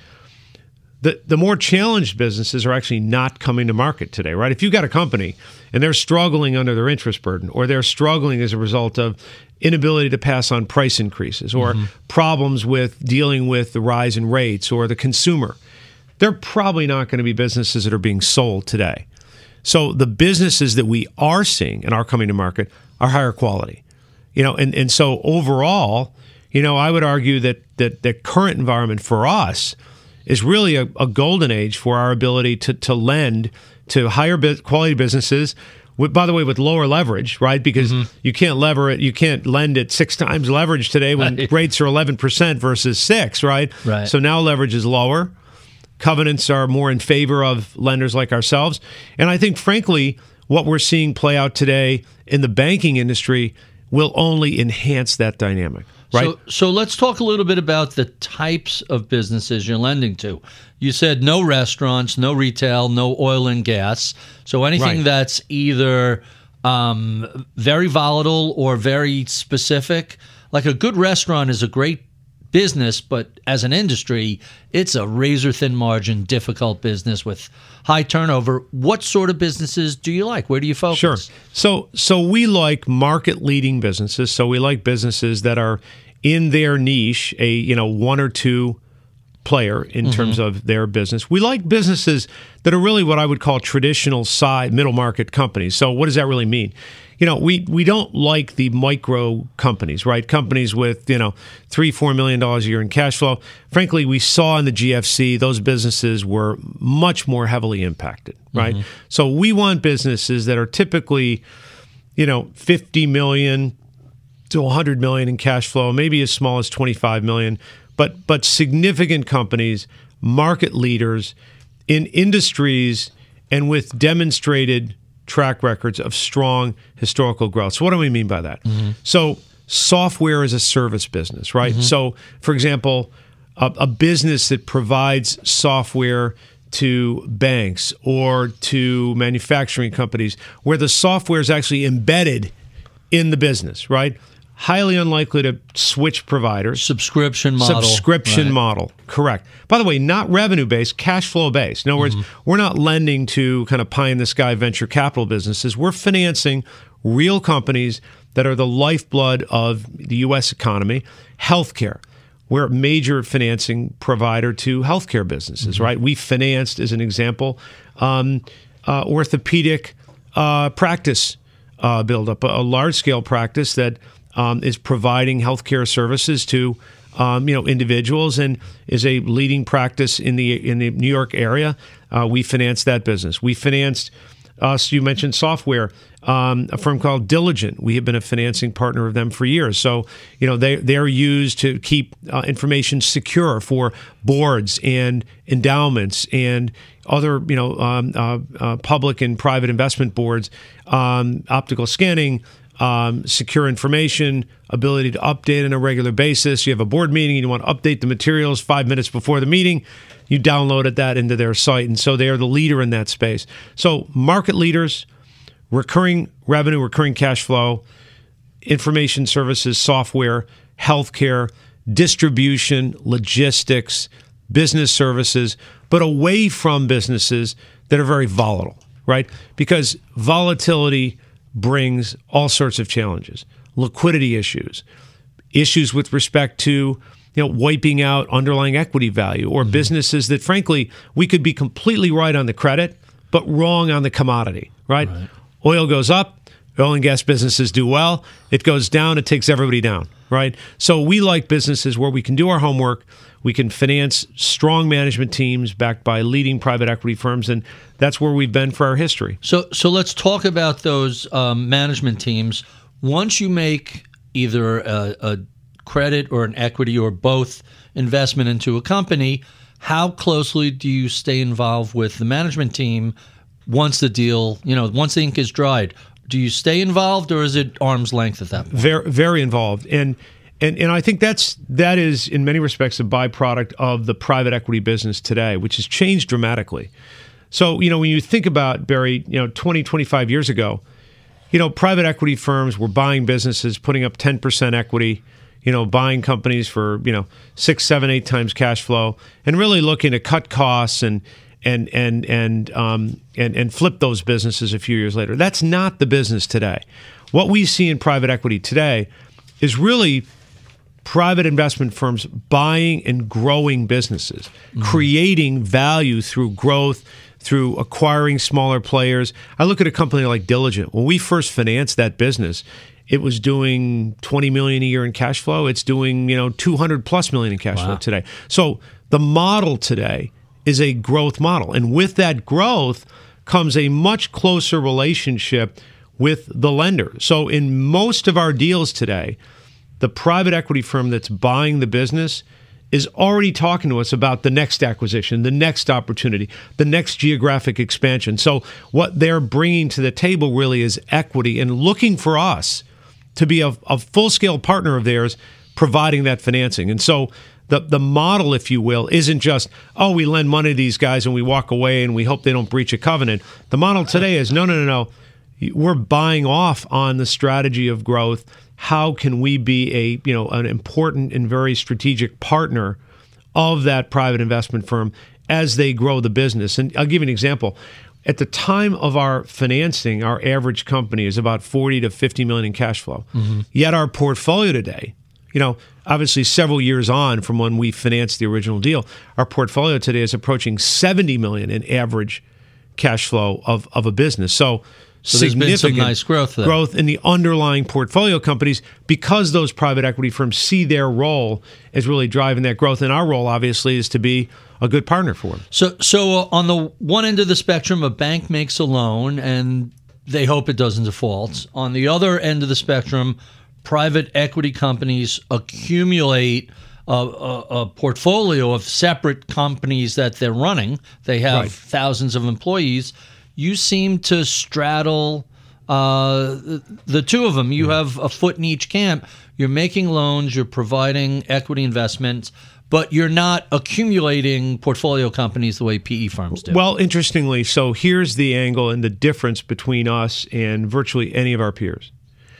The the more challenged businesses are actually not coming to market today, right? If you've got a company and they're struggling under their interest burden, or they're struggling as a result of inability to pass on price increases, or mm-hmm. problems with dealing with the rise in rates or the consumer, they're probably not going to be businesses that are being sold today. So the businesses that we are seeing and are coming to market are higher quality. You know, and, and so overall, you know, I would argue that that the current environment for us is really a, a golden age for our ability to to lend to higher bi- quality businesses. With, by the way, with lower leverage, right? Because mm-hmm. you can't lever it, you can't lend at six times leverage today when right. rates are eleven percent versus six, right? Right. So now leverage is lower. Covenants are more in favor of lenders like ourselves. And I think, frankly, what we're seeing play out today in the banking industry will only enhance that dynamic. Right. So, so let's talk a little bit about the types of businesses you're lending to. You said no restaurants, no retail, no oil and gas. So anything right. that's either um, very volatile or very specific. Like a good restaurant is a great business, but as an industry, it's a razor-thin margin, difficult business with high turnover. What sort of businesses do you like? Where do you focus? Sure. So, so we like market-leading businesses. So we like businesses that are in their niche, a you know one or two player in Mm-hmm. terms of their business. We like businesses that are really what I would call traditional side middle market companies. So what does that really mean? You know, we we don't like the micro companies, right? Companies with, you know, three, four million dollars a year in cash flow. Frankly, we saw in the G F C, those businesses were much more heavily impacted, right? Mm-hmm. So we want businesses that are typically, you know, fifty million to one hundred million in cash flow, maybe as small as twenty-five million, but but significant companies, market leaders in industries and with demonstrated track records of strong historical growth. So what do we mean by that? Mm-hmm. So software is a service business, right? Mm-hmm. So for example, a, a business that provides software to banks or to manufacturing companies where the software is actually embedded in the business, right? Highly unlikely to switch providers. Subscription model. Subscription right. model, correct. By the way, not revenue-based, cash flow-based. In other words, mm-hmm. we're not lending to kind of pie-in-the-sky venture capital businesses. We're financing real companies that are the lifeblood of the U S economy. Healthcare. We're a major financing provider to healthcare businesses, mm-hmm. right? We financed, as an example, um, uh, orthopedic uh, practice uh, buildup, a, a large-scale practice that Um, is providing healthcare services to um, you know individuals and is a leading practice in the in the New York area. Uh, we financed that business. We financed. Uh, so you mentioned software. Um, a firm called Diligent. We have been a financing partner of them for years. So you know they they're used to keep uh, information secure for boards and endowments and other you know um, uh, uh, public and private investment boards. Um, optical scanning. Um, secure information, ability to update on a regular basis. You have a board meeting and you want to update the materials five minutes before the meeting, you downloaded that into their site. And so they are the leader in that space. So market leaders, recurring revenue, recurring cash flow, information services, software, healthcare, distribution, logistics, business services, but away from businesses that are very volatile, right? Because volatility brings all sorts of challenges, liquidity issues, issues with respect to you know wiping out underlying equity value, or mm-hmm. businesses that, frankly, we could be completely right on the credit, but wrong on the commodity, right? right? Oil goes up, oil and gas businesses do well. It goes down, it takes everybody down, right? So we like businesses where we can do our homework, we can finance strong management teams backed by leading private equity firms, and that's where we've been for our history. So so let's talk about those um, management teams. Once you make either a, a credit or an equity or both investment into a company, how closely do you stay involved with the management team once the deal, you know, once the ink is dried? Do you stay involved, or is it arm's length at that point? Very, very involved. And And and I think that's that is in many respects a byproduct of the private equity business today, which has changed dramatically. So, you know, when you think about, Barry, you know, twenty, twenty-five years ago, you know, private equity firms were buying businesses, putting up ten percent equity, you know, buying companies for, you know, six, seven, eight times cash flow, and really looking to cut costs and and and and um and, and flip those businesses a few years later. That's not the business today. What we see in private equity today is really private investment firms buying and growing businesses, mm-hmm. creating value through growth, through acquiring smaller players. I look at a company like Diligent. When we first financed that business, it was doing twenty million dollars a year in cash flow. It's doing, you know, two hundred plus million in cash wow. flow today. So the model today is a growth model. And with that growth comes a much closer relationship with the lender. So in most of our deals today, the private equity firm that's buying the business is already talking to us about the next acquisition, the next opportunity, the next geographic expansion. So what they're bringing to the table really is equity and looking for us to be a, a full-scale partner of theirs providing that financing. And so the the model, if you will, isn't just, oh, we lend money to these guys and we walk away and we hope they don't breach a covenant. The model today is, no, no, no, no. We're buying off on the strategy of growth. How can we be a, you know, an important and very strategic partner of that private investment firm as they grow the business? And I'll give you an example. At the time of our financing, our average company is about forty to fifty million in cash flow. Mm-hmm. Yet our portfolio today you know, obviously several years on from when we financed the original deal, our portfolio today is approaching seventy million dollars in average cash flow of, of a business. So, so there's been some nice growth there. Growth in the underlying portfolio companies because those private equity firms see their role as really driving that growth. And our role, obviously, is to be a good partner for them. So, so uh, on the one end of the spectrum, a bank makes a loan and they hope it doesn't default. On the other end of the spectrum, private equity companies accumulate a, a, a portfolio of separate companies that they're running. They have Right. thousands of employees. You seem to straddle uh, the, the two of them. You have a foot in each camp. You're making loans, you're providing equity investments, but you're not accumulating portfolio companies the way P E firms do. Well, interestingly, so here's the angle and the difference between us and virtually any of our peers.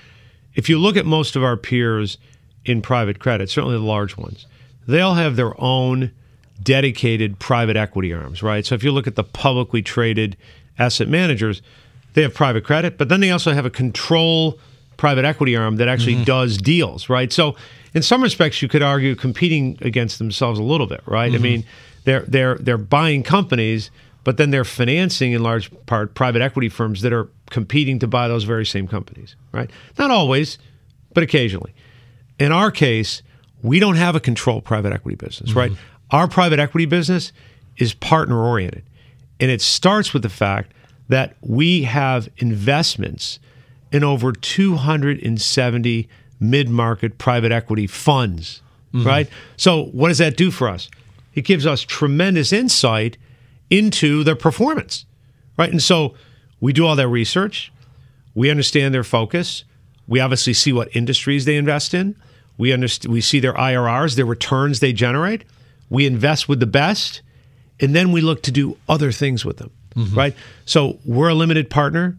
If you look at most of our peers in private credit, certainly the large ones, they all have their own dedicated private equity arms, right? So if you look at the publicly traded asset managers, they have private credit, but then they also have a control private equity arm that actually mm-hmm. does deals, right? So in some respects, you could argue competing against themselves a little bit, right? Mm-hmm. I mean, they're they're they're buying companies, but then they're financing in large part private equity firms that are competing to buy those very same companies, right? Not always, but occasionally. In our case, we don't have a control private equity business, mm-hmm. right? Our private equity business is partner oriented. And it starts with the fact that we have investments in over two hundred seventy mid-market private equity funds, mm-hmm. right? So what does that do for us? It gives us tremendous insight into their performance, right? And so we do all their research. We understand their focus. We obviously see what industries they invest in. We understand, we see their I R Rs, their returns they generate. We invest with the best, and then we look to do other things with them, mm-hmm. right? So we're a limited partner.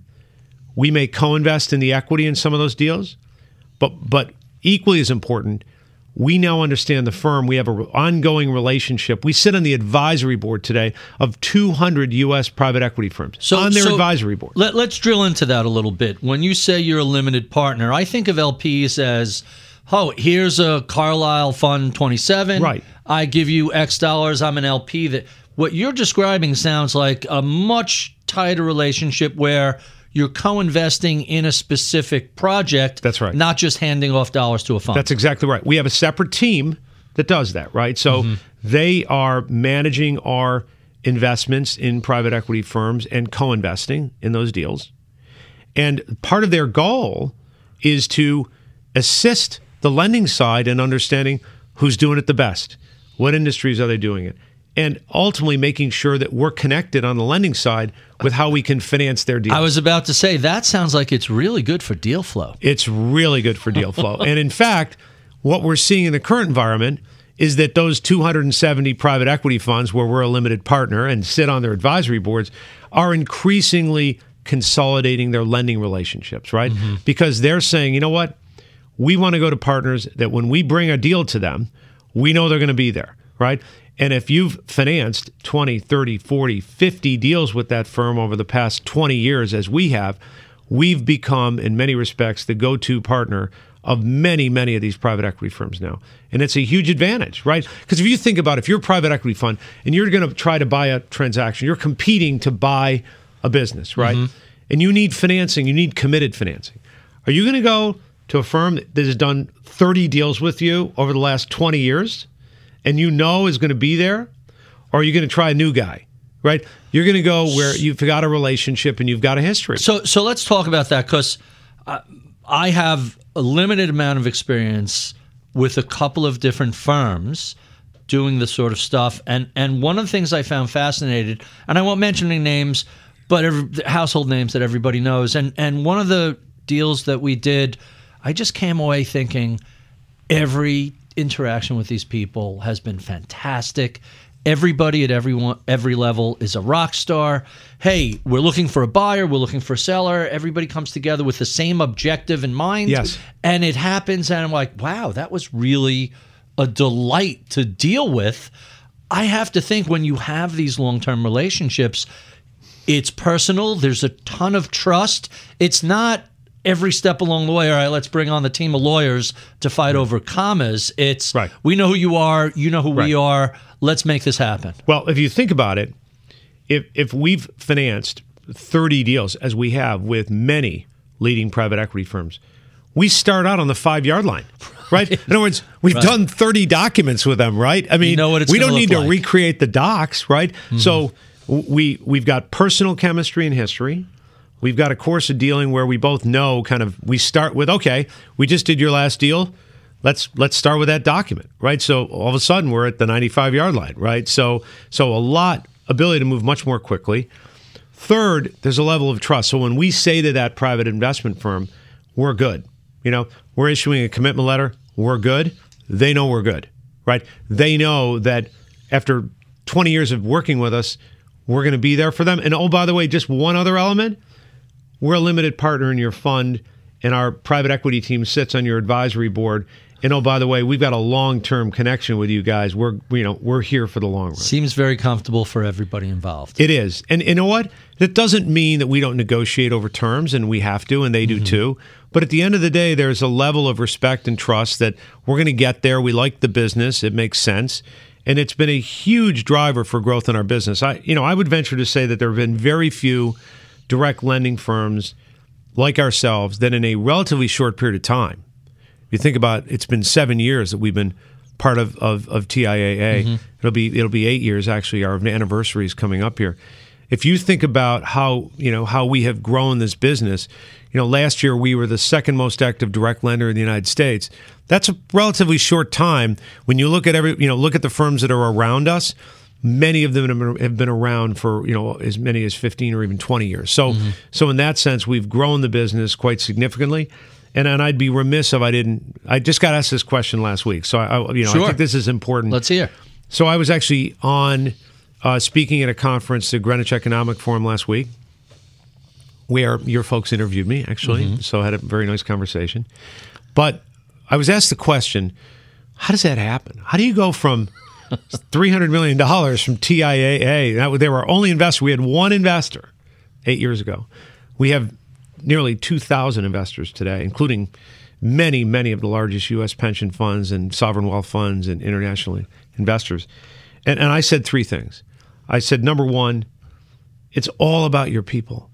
We may co-invest in the equity in some of those deals, but but equally as important, we now understand the firm. We have an ongoing relationship. We sit on the advisory board today of two hundred U S private equity firms so, on their so advisory board. Let, let's drill into that a little bit. When you say you're a limited partner, I think of L Ps as, oh, here's a Carlyle Fund twenty-seven. Right. I give you X dollars. I'm an L P. That what you're describing sounds like a much tighter relationship where you're co-investing in a specific project. That's right. Not just handing off dollars to a fund. That's exactly right. We have a separate team that does that, right? So mm-hmm. they are managing our investments in private equity firms and co-investing in those deals. And part of their goal is to assist the lending side in understanding who's doing it the best, what industries are they doing it, and ultimately making sure that we're connected on the lending side with how we can finance their deals. I was about to say, that sounds like it's really good for deal flow. It's really good for deal flow. And in fact, what we're seeing in the current environment is that those two hundred seventy private equity funds where we're a limited partner and sit on their advisory boards are increasingly consolidating their lending relationships, right? Mm-hmm. Because they're saying, you know what? We want to go to partners that when we bring a deal to them, we know they're going to be there, right? And if you've financed twenty, thirty, forty, fifty deals with that firm over the past twenty years, as we have, we've become, in many respects, the go-to partner of many, many of these private equity firms now. And it's a huge advantage, right? Because if you think about it, if you're a private equity fund and you're going to try to buy a transaction, you're competing to buy a business, right? Mm-hmm. And you need financing, you need committed financing. Are you going to go to a firm that has done thirty deals with you over the last twenty years and you know is going to be there? Or are you going to try a new guy, right? You're going to go where you've got a relationship and you've got a history. So so let's talk about that, because uh, I have a limited amount of experience with a couple of different firms doing this sort of stuff. And, and one of the things I found fascinating, and I won't mention any names, but every, household names that everybody knows. And, and one of the deals that we did, I just came away thinking every interaction with these people has been fantastic. Everybody at every one, every level is a rock star. Hey, we're looking for a buyer. We're looking for a seller. Everybody comes together with the same objective in mind. Yes. And it happens, and I'm like, wow, that was really a delight to deal with. I have to think when you have these long-term relationships, it's personal. There's a ton of trust. It's not every step along the way, all right, let's bring on the team of lawyers to fight over commas. It's, right. we know who you are, you know who right. we are, let's make this happen. Well, if you think about it, if if we've financed thirty deals, as we have with many leading private equity firms, we start out on the five-yard line, right? In other words, we've right. done thirty documents with them, right? I mean, you know what it's we don't need to like. recreate the docs, right? Mm-hmm. So we, we've got personal chemistry and history. We've got a course of dealing where we both know kind of, we start with, okay, we just did your last deal. Let's let's start with that document, right? So all of a sudden we're at the ninety-five-yard line, right? So so a lot, ability to move much more quickly. Third, there's a level of trust. So when we say to that private investment firm, we're good. You know, we're issuing a commitment letter, we're good. They know we're good, right? They know that after twenty years of working with us, we're going to be there for them. And oh, by the way, just one other element, we're a limited partner in your fund, and our private equity team sits on your advisory board. And oh, by the way, we've got a long-term connection with you guys. We're, you know, we're here for the long run. Seems very comfortable for everybody involved. It is. And you know what? That doesn't mean that we don't negotiate over terms, and we have to, and they do mm-hmm. too. But at the end of the day, there's a level of respect and trust that we're going to get there. We like the business. It makes sense. And it's been a huge driver for growth in our business. I, you know, I would venture to say that there have been very few direct lending firms like ourselves that in a relatively short period of time, you think about, it's been seven years that we've been part of, of, of T I A A. Mm-hmm. It'll be it'll be eight years actually. Our anniversary is coming up here. If you think about how you know how we have grown this business, you know, last year we were the second most active direct lender in the United States. That's a relatively short time. When you look at every you know look at the firms that are around us, many of them have been, have been around for you know as many as fifteen or even twenty years. So mm-hmm. so in that sense, we've grown the business quite significantly. And, and I'd be remiss if I didn't. I just got asked this question last week, so I, you know, sure. I think this is important. Let's hear. So I was actually on uh, speaking at a conference, the Greenwich Economic Forum last week, where your folks interviewed me, actually. Mm-hmm. So I had a very nice conversation. But I was asked the question: how does that happen? How do you go from three hundred million dollars from T I A A? That, they were our only investor. We had one investor eight years ago. We have nearly two thousand investors today, including many, many of the largest U S pension funds and sovereign wealth funds and international investors. And, and I said three things. I said, number one, it's all about your people.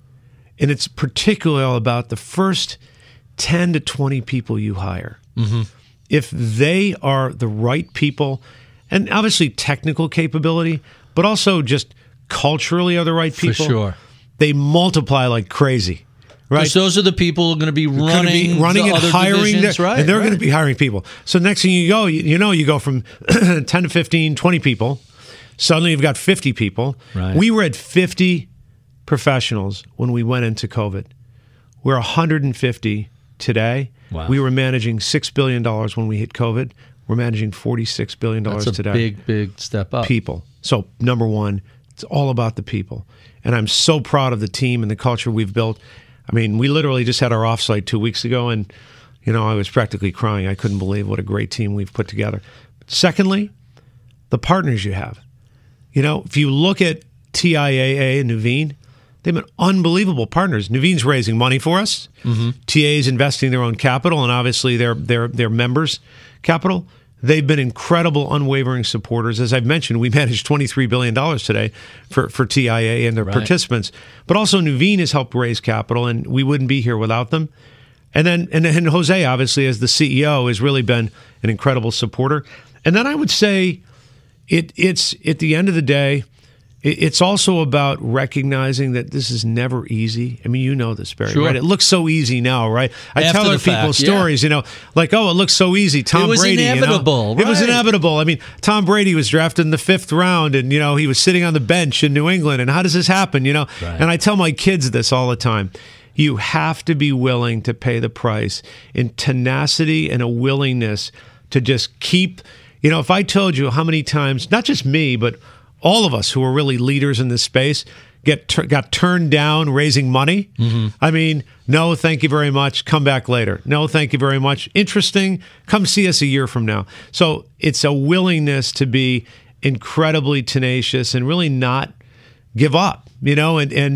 And it's particularly all about the first ten to twenty people you hire. Mm-hmm. If they are the right people, and obviously technical capability, but also just culturally are the right people, For sure. they multiply like crazy. Right. Because those are the people who are going to be running, be running the and other hiring, divisions, right? and they're right. going to be hiring people. So next thing you go, you, you know, you go from ten to fifteen, twenty people. Suddenly you've got fifty people. Right. We were at fifty professionals when we went into COVID. We're one hundred fifty today. Wow. We were managing six billion dollars when we hit COVID. We're managing forty-six billion dollars That's a today. big, big step up. People. So number one, it's all about the people. And I'm so proud of the team and the culture we've built. I mean, we literally just had our offsite two weeks ago, and, you know, I was practically crying. I couldn't believe what a great team we've put together. Secondly, the partners you have. You know, if you look at T I A A and Nuveen, they've been unbelievable partners. Nuveen's raising money for us. Mm-hmm. T A is investing their own capital, and obviously their their their members' capital. They've been incredible, unwavering supporters. As I've mentioned, we managed twenty-three billion dollars today for, for T I A A and their right. participants. But also Nuveen has helped raise capital, and we wouldn't be here without them. And then and, and Jose, obviously, as the C E O, has really been an incredible supporter. And then I would say it it's at the end of the day, it's also about recognizing that this is never easy. I mean, you know this, Barry, sure. right? It looks so easy now, right? I After tell other the people fact, stories, yeah. you know, like, oh, it looks so easy. Tom it was Brady, inevitable. You know? It was right. inevitable. I mean, Tom Brady was drafted in the fifth round, and you know he was sitting on the bench in New England. And how does this happen? You know, right. and I tell my kids this all the time. You have to be willing to pay the price in tenacity and a willingness to just keep. You know, if I told you how many times, not just me, but all of us who are really leaders in this space get tur- got turned down raising money. Mm-hmm. I mean, no, thank you very much. Come back later. No, thank you very much. Interesting. Come see us a year from now. So it's a willingness to be incredibly tenacious and really not give up, you know, and, and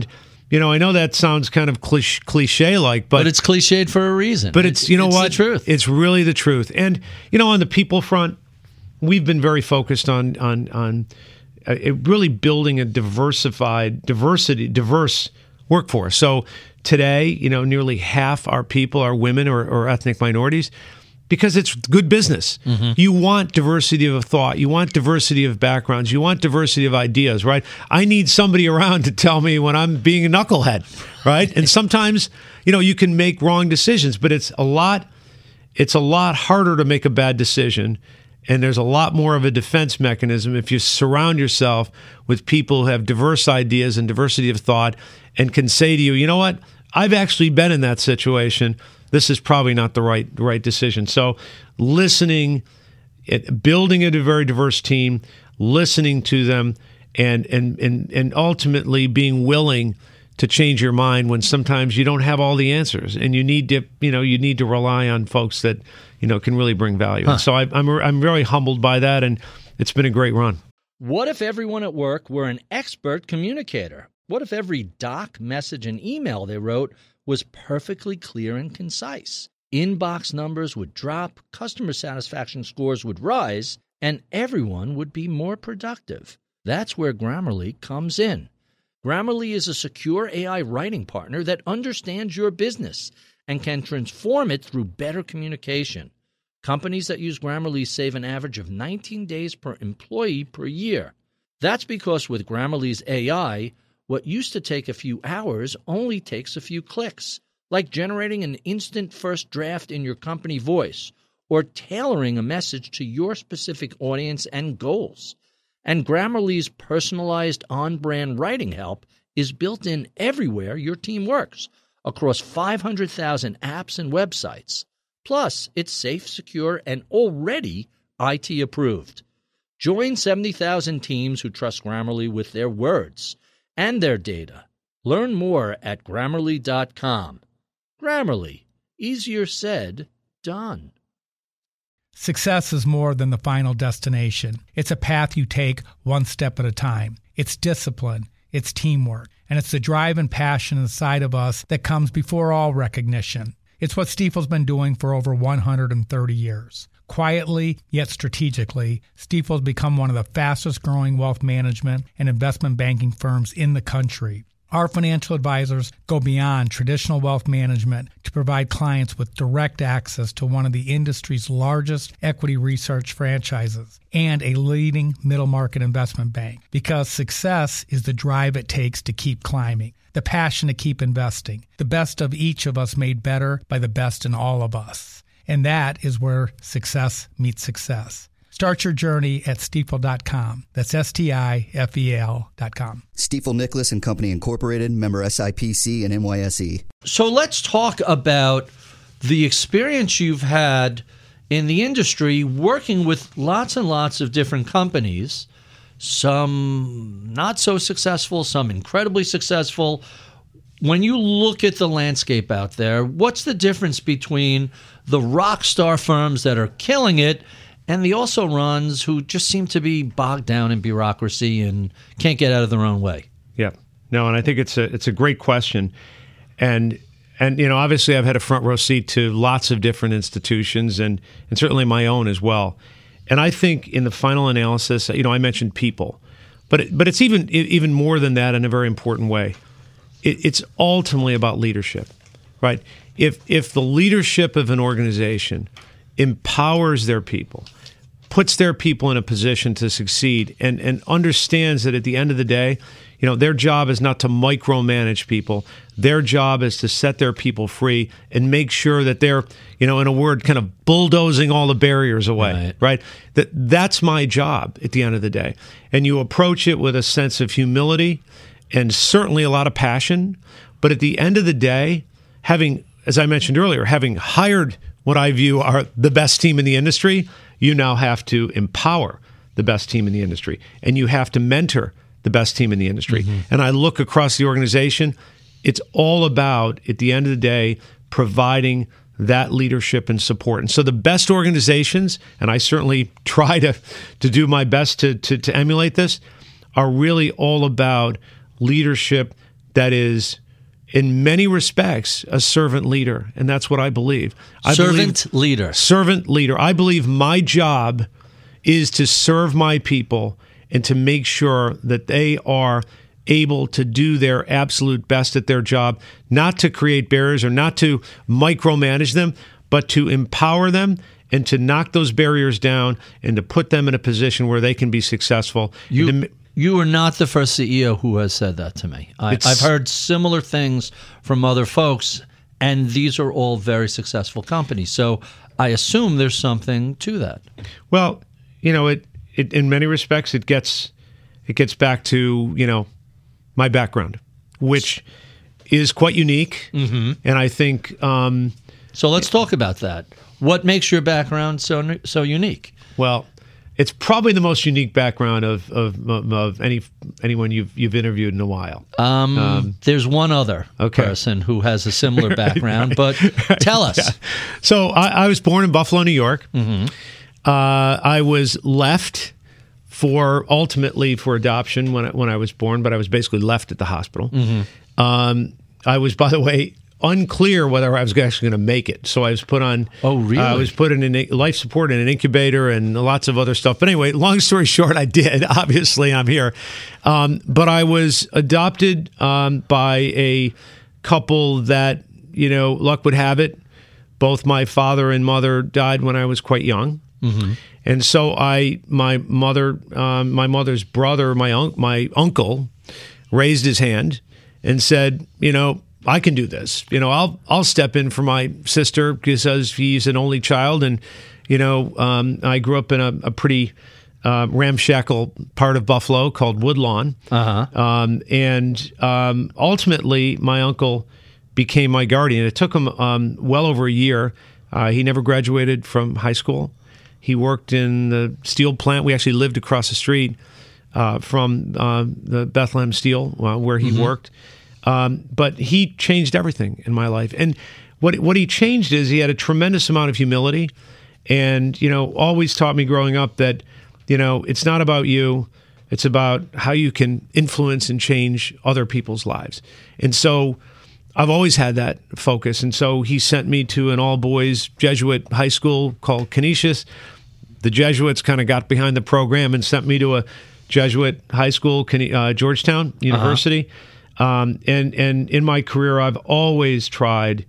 You know, I know that sounds kind of cliche, cliche-like, but, but it's cliched for a reason. But it's, you know it's what? It's the truth. It's really the truth. And, you know, on the people front, we've been very focused on on on uh, really building a diversified, diversity, diverse workforce. So today, you know, nearly half our people are women or, or ethnic minorities, because it's good business. Mm-hmm. You want diversity of thought. You want diversity of backgrounds. You want diversity of ideas, right? I need somebody around to tell me when I'm being a knucklehead, right? And sometimes, you know, you can make wrong decisions, but it's a lot, it's a lot harder to make a bad decision. And there's a lot more of a defense mechanism if you surround yourself with people who have diverse ideas and diversity of thought and can say to you, you know what? I've actually been in that situation. This is probably not the right right decision. So listening, building a very diverse team, listening to them, and and and and ultimately being willing to change your mind when sometimes you don't have all the answers, and you need to you know you need to rely on folks that you know can really bring value. Huh. So I, I'm I'm very humbled by that, and it's been a great run. What if everyone at work were an expert communicator? What if every doc, message, and email they wrote was perfectly clear and concise? Inbox numbers would drop, customer satisfaction scores would rise, and everyone would be more productive. That's where Grammarly comes in. Grammarly is a secure A I writing partner that understands your business and can transform it through better communication. Companies that use Grammarly save an average of nineteen days per employee per year. That's because with Grammarly's A I, what used to take a few hours only takes a few clicks, like generating an instant first draft in your company voice or tailoring a message to your specific audience and goals. And Grammarly's personalized on-brand writing help is built in everywhere your team works, across five hundred thousand apps and websites. Plus, it's safe, secure, and already I T approved. Join seventy thousand teams who trust Grammarly with their words and their data. Learn more at Grammarly dot com. Grammarly. Easier said, done. Success is more than the final destination. It's a path you take one step at a time. It's discipline, it's teamwork, and it's the drive and passion inside of us that comes before all recognition. It's what Stifel's been doing for over one hundred thirty years. Quietly, yet strategically, Stifel's become one of the fastest growing wealth management and investment banking firms in the country. Our financial advisors go beyond traditional wealth management to provide clients with direct access to one of the industry's largest equity research franchises and a leading middle market investment bank, because success is the drive it takes to keep climbing, the passion to keep investing, the best of each of us made better by the best in all of us. And that is where success meets success. Start your journey at Stifel dot com. That's S T I F E L dot com. Stifel Nicolaus and Company Incorporated, member S I P C and N Y S E. So let's talk about the experience you've had in the industry working with lots and lots of different companies, some not so successful, some incredibly successful. When you look at the landscape out there, what's the difference between the rock star firms that are killing it and the also runs who just seem to be bogged down in bureaucracy and can't get out of their own way? Yeah. No, and I think it's a it's a great question. And and you know, obviously I've had a front row seat to lots of different institutions and and certainly my own as well. And I think in the final analysis, you know, I mentioned people, but it, but it's even even more than that in a very important way. It, it's ultimately about leadership, right? If if the leadership of an organization empowers their people, puts their people in a position to succeed, and, and understands that at the end of the day, you know, their job is not to micromanage people. Their job is to set their people free and make sure that they're, you know, in a word, kind of bulldozing all the barriers away, right? right? That that's my job at the end of the day. And you approach it with a sense of humility and certainly a lot of passion. But at the end of the day, having, as I mentioned earlier, having hired what I view are the best team in the industry, you now have to empower the best team in the industry, and you have to mentor the best team in the industry. Mm-hmm. And I look across the organization, it's all about, at the end of the day, providing that leadership and support. And so the best organizations, and I certainly try to, to do my best to, to, to emulate this, are really all about leadership that is in many respects, a servant leader, and that's what I believe. I servant believe, leader. Servant leader. I believe my job is to serve my people and to make sure that they are able to do their absolute best at their job, not to create barriers or not to micromanage them, but to empower them and to knock those barriers down and to put them in a position where they can be successful. You, to, you are not the first C E O who has said that to me. I, I've heard similar things from other folks, and these are all very successful companies. So I assume there's something to that. Well, you know, it, it in many respects, it gets it gets back to, you know, my background, which is quite unique. Mm-hmm. And I think... Um, so let's talk about that. What makes your background so so unique? Well, it's probably the most unique background of of, of any anyone you've you've interviewed in a while. Um, um, there's one other okay. person who has a similar background, right, but right. tell us. Yeah. So I, I was born in Buffalo, New York. Mm-hmm. Uh, I was left for ultimately for adoption when I, when I was born, but I was basically left at the hospital. Mm-hmm. Um, I was, by the way, unclear whether I was actually going to make it. So I was put on. Oh, really? Uh, I was put in an, life support in an incubator and lots of other stuff. But anyway, long story short, I did. Obviously, I'm here. Um, but I was adopted um, by a couple that, you know, luck would have it, both my father and mother died when I was quite young. Mm-hmm. And so I, my mother, um, my mother's brother, my un- my uncle, raised his hand and said, you know, I can do this. You know, I'll I'll step in for my sister because he's an only child, and you know, um, I grew up in a, a pretty uh, ramshackle part of Buffalo called Woodlawn, uh-huh. um, and um, ultimately, my uncle became my guardian. It took him um, well over a year. Uh, he never graduated from high school. He worked in the steel plant. We actually lived across the street uh, from uh, the Bethlehem Steel, uh, where he mm-hmm. worked. Um, but he changed everything in my life. And what what he changed is he had a tremendous amount of humility, and you know, always taught me growing up that, you know, it's not about you, it's about how you can influence and change other people's lives. And so I've always had that focus. And so he sent me to an all-boys Jesuit high school called Canisius. The Jesuits kind of got behind the program and sent me to a Jesuit high school, uh, Georgetown University. Uh-huh. Um, and, and in my career, I've always tried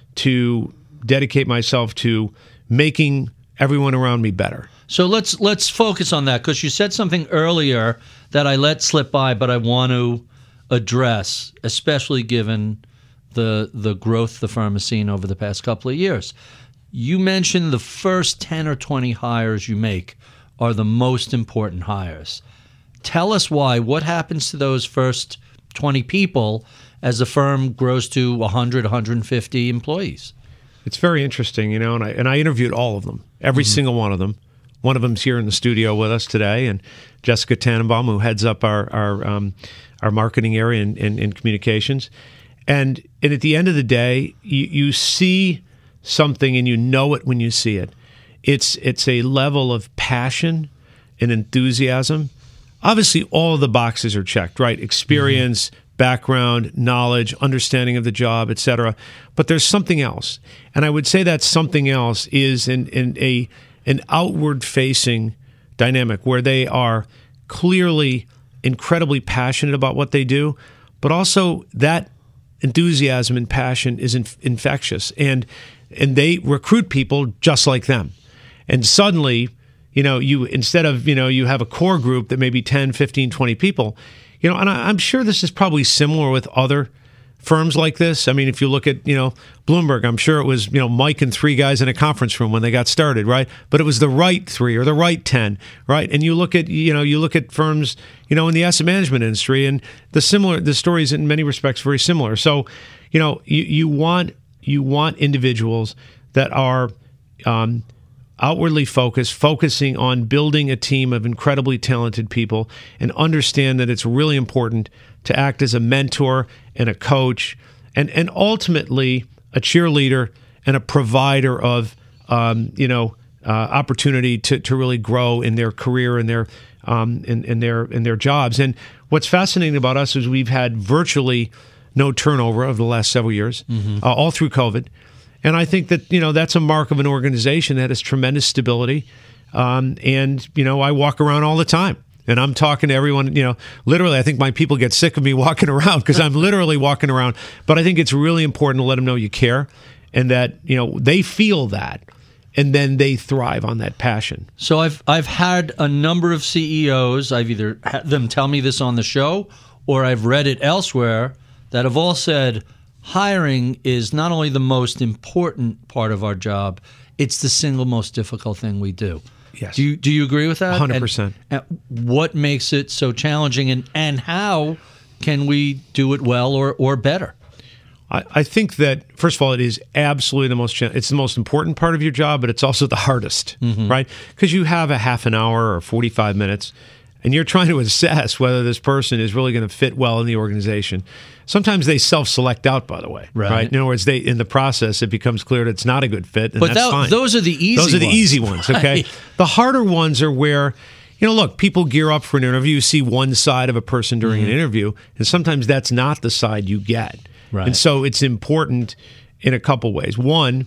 to dedicate myself to making everyone around me better. So let's let's focus on that, because you said something earlier that I let slip by, but I want to address, especially given the the growth the firm has seen over the past couple of years. You mentioned the first ten or twenty hires you make are the most important hires. Tell us why. What happens to those first twenty people as the firm grows to one hundred, one hundred fifty employees? It's very interesting, you know, and I and I interviewed all of them, every mm-hmm. single one of them. One of them's here in the studio with us today, and Jessica Tannenbaum, who heads up our our um, our marketing area in, in, in communications. And and at the end of the day, you, you see something and you know it when you see it. It's it's a level of passion and enthusiasm. Obviously, all of the boxes are checked, right? Experience, mm-hmm. background, knowledge, understanding of the job, et cetera. But there's something else. And I would say that something else is in, in a an outward-facing dynamic where they are clearly incredibly passionate about what they do, but also that enthusiasm and passion is inf- infectious. And and they recruit people just like them. And suddenly, you know, you instead of, you know, you have a core group that may be ten, fifteen, twenty people, you know, and I, I'm sure this is probably similar with other firms like this. I mean, if you look at, you know, Bloomberg, I'm sure it was, you know, Mike and three guys in a conference room when they got started, right? But it was the right three or the right ten, right? And you look at, you know, you look at firms, you know, in the asset management industry, and the similar, the stories in many respects very similar. So, you know, you, you want you want individuals that are um, outwardly focused, focusing on building a team of incredibly talented people, and understand that it's really important to act as a mentor and a coach, and and ultimately a cheerleader and a provider of um, you know uh, opportunity to to really grow in their career and their um, in, in their in their jobs. And what's fascinating about us is we've had virtually no turnover over the last several years, mm-hmm. uh, all through COVID. And I think that, you know, that's a mark of an organization that has tremendous stability. Um, and, you know, I walk around all the time. And I'm talking to everyone, you know, literally, I think my people get sick of me walking around because I'm literally walking around. But I think it's really important to let them know you care and that, you know, they feel that and then they thrive on that passion. So I've I've had a number of C E Os, I've either had them tell me this on the show or I've read it elsewhere, that have all said hiring is not only the most important part of our job, it's the single most difficult thing we do. Yes. Do you, do you agree with that? one hundred percent. And, and what makes it so challenging, and, and how can we do it well or, or better? I, I think that, first of all, it is absolutely the most, it's the most important part of your job, but it's also the hardest, mm-hmm. right? Because you have a half an hour or forty-five minutes, and you're trying to assess whether this person is really going to fit well in the organization. Sometimes they self-select out, by the way. Right. right? In other words, they in the process, it becomes clear that it's not a good fit, and but that's that, fine. Those are the easy ones. Those are the ones. easy ones, okay? Right. The harder ones are where, you know, look, people gear up for an interview, you see one side of a person during mm-hmm. an interview, and sometimes that's not the side you get. Right. And so it's important in a couple ways. One,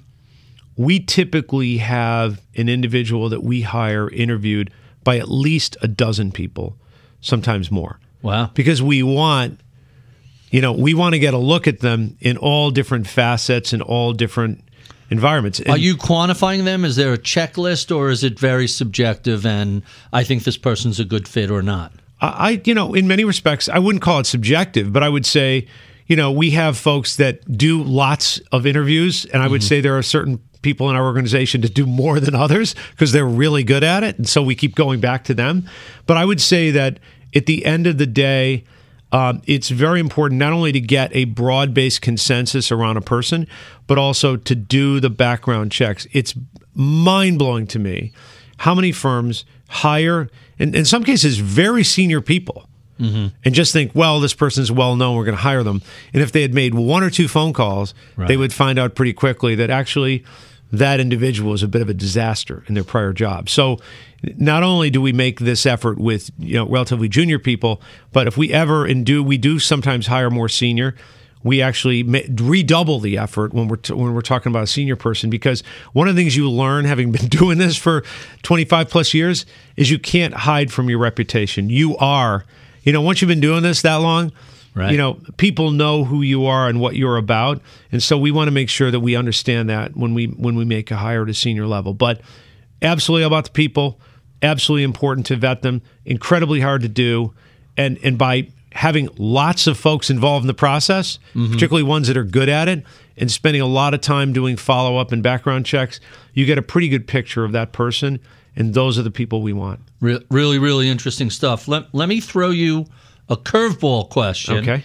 we typically have an individual that we hire interviewed by at least a dozen people, sometimes more. Wow. Because we want, you know, we want to get a look at them in all different facets and all different environments. And are you quantifying them? Is there a checklist, or is it very subjective and I think this person's a good fit or not? I, you know, in many respects, I wouldn't call it subjective, but I would say, you know, we have folks that do lots of interviews, and I would mm-hmm. say there are certain people in our organization that do more than others because they're really good at it, and so we keep going back to them. But I would say that at the end of the day, um, it's very important not only to get a broad-based consensus around a person, but also to do the background checks. It's mind-blowing to me how many firms hire, in, in some cases, very senior people, mm-hmm. and just think, well, this person's well-known, we're going to hire them. And if they had made one or two phone calls, right. they would find out pretty quickly that actually that individual is a bit of a disaster in their prior job. So not only do we make this effort with, you know, relatively junior people, but if we ever and do, we do sometimes hire more senior, we actually redouble the effort when we're t- when we're talking about a senior person, because one of the things you learn having been doing this for twenty-five plus years is you can't hide from your reputation. You are, you know, once you've been doing this that long, right. you know, people know who you are and what you're about, and so we want to make sure that we understand that when we when we make a hire at a senior level. But absolutely about the people, absolutely important to vet them, incredibly hard to do, and and by having lots of folks involved in the process, mm-hmm. particularly ones that are good at it, and spending a lot of time doing follow-up and background checks, you get a pretty good picture of that person, and those are the people we want. Re- really, really interesting stuff. Let, let me throw you a curveball question. Okay.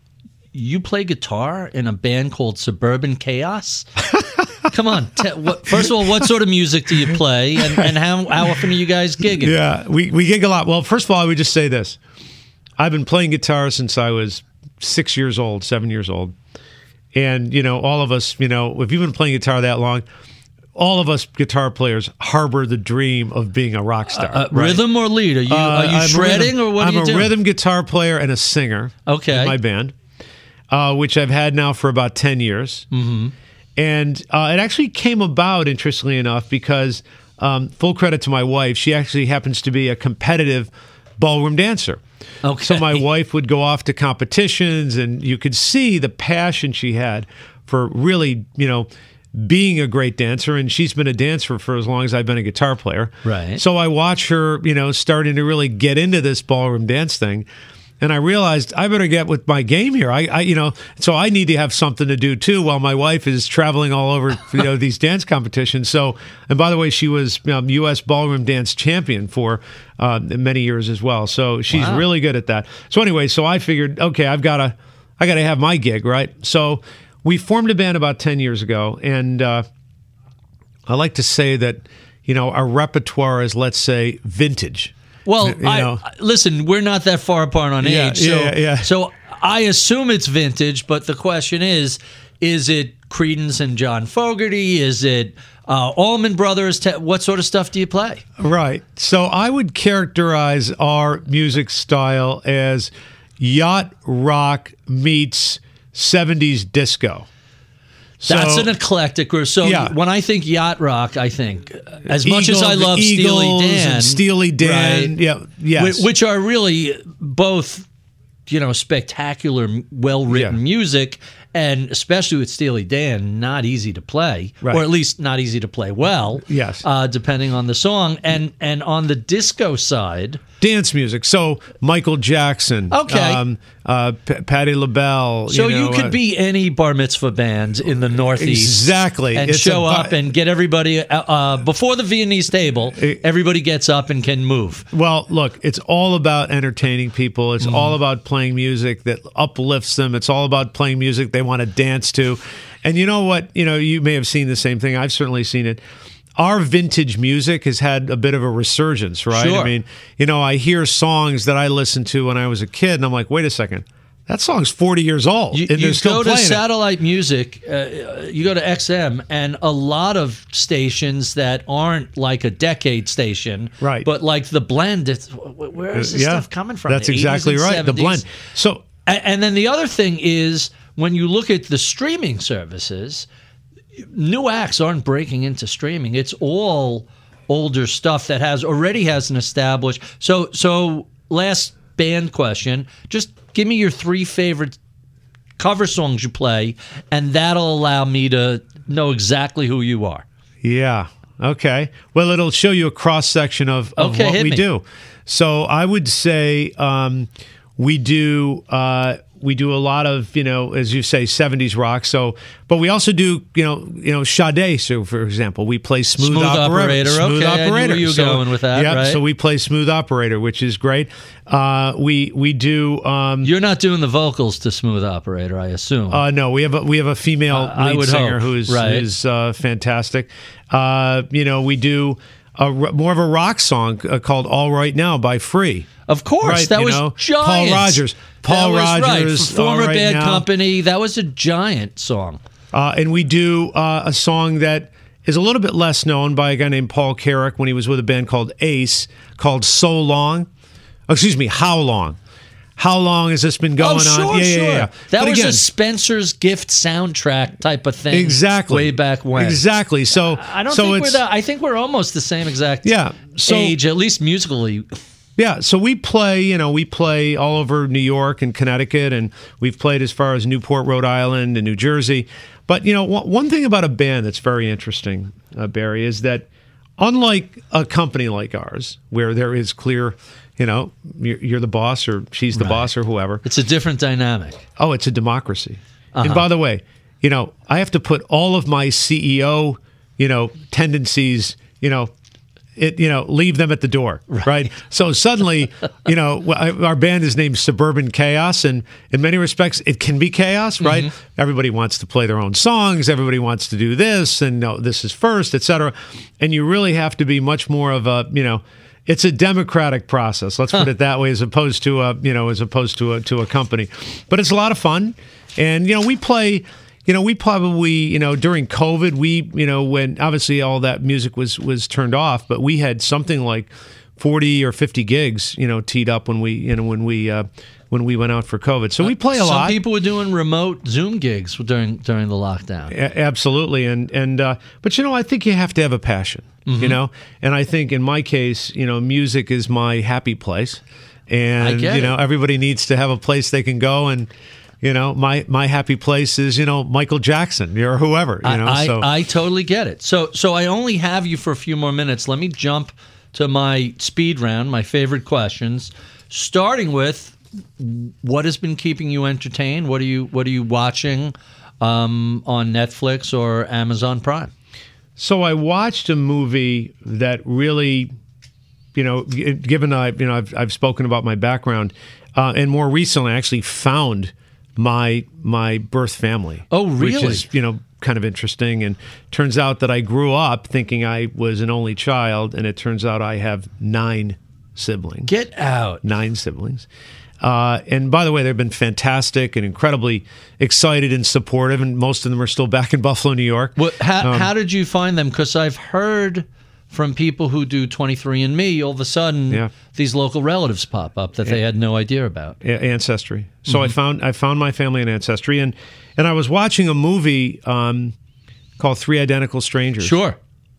You play guitar in a band called Suburban Chaos? Come on. Te- what, first of all, what sort of music do you play, and, and how, how often are you guys gigging? Yeah, we, we gig a lot. Well, first of all, I would just say this. I've been playing guitar since I was six years old, seven years old. And, you know, all of us, you know, if you've been playing guitar that long, all of us guitar players harbor the dream of being a rock star. Uh, right? Rhythm or lead? Are you, uh, are you shredding rhythm, or what I'm are you doing? I'm a rhythm guitar player and a singer okay. in my band, uh, which I've had now for about ten years. Mm-hmm. And uh, it actually came about, interestingly enough, because um, full credit to my wife, she actually happens to be a competitive ballroom dancer. Okay. So my wife would go off to competitions, and you could see the passion she had for really, you know, being a great dancer. And she's been a dancer for as long as I've been a guitar player. Right. So I watch her, you know, starting to really get into this ballroom dance thing. And I realized I better get with my game here. I, I, you know, so I need to have something to do too while my wife is traveling all over, you know, these dance competitions. So, and by the way, she was um, U S ballroom dance champion for uh, many years as well. So she's wow. really good at that. So anyway, so I figured, okay, I've got to, I got to have my gig, right? So we formed a band about ten years ago, and uh, I like to say that, you know, our repertoire is, let's say, vintage. Well, you know? I, listen, we're not that far apart on yeah, age, so, yeah, yeah. so I assume it's vintage, but the question is, is it Creedence and John Fogerty? Is it uh, Allman Brothers? Te- what sort of stuff do you play? Right. So I would characterize our music style as yacht rock meets seventies disco. So, That's an eclectic group. So Yeah. when I think yacht rock, I think as much as Eagle- I love the Steely Eagles Dan, and Steely Dan, right, yeah, yes. whi- which are really both, you know, spectacular, well-written Yeah. music, and especially with Steely Dan, not easy to play, Right. or at least not easy to play well. Yes. uh, depending on the song, and and on the disco side. dance music. So Michael Jackson, Okay. um, uh, P- Patti LaBelle. So you, know, could uh, be any bar mitzvah band in the Northeast, Exactly. and It's show a bu- up and get everybody uh, uh, before the Viennese table. Everybody gets up and can move. Well, look, it's all about entertaining people. It's all about playing music that uplifts them. It's all about playing music they want to dance to. And you know what? You know, you may have seen the same thing. I've certainly seen it. Our vintage music has had a bit of a resurgence, right? Sure. I mean, you know, I hear songs that I listened to when I was a kid, and I'm like, wait a second. That song's forty years old, You, and you they're still go to playing it. satellite music, uh, you go to X M, and a lot of stations that aren't like a decade station, Right. But like the blend. It's, wh- where is this Yeah, stuff coming from? That's The eighties exactly and right. The seventies? blend. So A- And then the other thing is when you look at the streaming services, new acts aren't breaking into streaming. It's all older stuff that has already has an established. So so last band question, just give me your three favorite cover songs you play, and that'll allow me to know exactly who you are. Yeah. Okay. Well, it'll show you a cross section of, of Okay, what hit we me. do. So I would say um, we do uh, we do a lot of, you know, as you say, seventies rock. So, but we also do, you know, you know, Sade. So, for example, we play Smooth, Smooth Operator. Smooth Okay, I knew where Operator. you were so, going with that, Yeah. right? So we play Smooth Operator, which is great. Uh, we we do. Um, You're not doing the vocals to Smooth Operator, I assume. uh, no, we have a, we have a female Uh, I lead would singer hope, who's right. who's uh, fantastic. Uh, you know, we do a, r- more of a rock song uh, called "All Right Now" by Free. Of course, Right, that you was know, giant. Paul Rogers. Paul that was Rogers, right. Former All Right Bad Now. Company. That was a giant song. Uh, and we do uh, a song that is a little bit less known by a guy named Paul Carrick when he was with a band called Ace, called "So Long." Oh, excuse me, How Long? How long has this been going oh, sure, on? Yeah, sure. yeah, yeah. That But was again, a Spencer's Gift soundtrack type of thing. exactly Way back when. Exactly. So I don't so think we're it's, that. I think we're almost the same exact Yeah, so- age, at least musically. Yeah, so we play, you know, we play all over New York and Connecticut, and we've played as far as Newport, Rhode Island, and New Jersey. But, you know, one one thing about a band that's very interesting, uh, Barry, is that unlike a company like ours, where there is clear, you know, you're, you're the boss or she's the Right. boss or whoever. It's a different dynamic. Oh, it's a democracy. Uh-huh. And by the way, you know, I have to put all of my C E O, you know, tendencies, you know, it, you know, leave them at the door, right? right? So suddenly, you know, our band is named Suburban Chaos, and in many respects, it can be chaos, right? Mm-hmm. Everybody wants to play their own songs, everybody wants to do this, and no, this is first, et cetera. And you really have to be much more of a, you know, it's a democratic process. Let's put it that way, as opposed to a, you know, as opposed to a to a company. But it's a lot of fun, and you know, we play. You know, we probably, you know, during COVID, we, you know, when obviously all that music was was turned off, but we had something like forty or fifty gigs, you know, teed up when we, you know, when we uh, when we went out for COVID. So we play a Some lot. people were doing remote Zoom gigs during during the lockdown. A- absolutely, and and uh, but you know, I think you have to have a passion, Mm-hmm. you know, and I think in my case, you know, music is my happy place, and get you know, it. everybody needs to have a place they can go and. You know, my, my happy place is, you know, Michael Jackson or whoever, you know. I, so I, I totally get it. So so I only have you for a few more minutes. Let me jump to my speed round, my favorite questions, starting with what has been keeping you entertained? What are you what are you watching um, on Netflix or Amazon Prime? So I watched a movie that really, you know, g- given I, you know, I've I've spoken about my background, uh, and more recently, I actually found my my birth family. Oh, Which really? is, you know, kind of interesting. And turns out that I grew up thinking I was an only child, and it turns out I have nine siblings. Get out. Nine siblings. Uh, and by the way, they've been fantastic and incredibly excited and supportive, and most of them are still back in Buffalo, New York. What, how, Um, how did you find them? Because I've heard from people who do twenty-three and me, all of a sudden Yeah. these local relatives pop up that they had no idea about. A- Ancestry. So I found I found my family in Ancestry, and and I was watching a movie um, called Three Identical Strangers. Sure.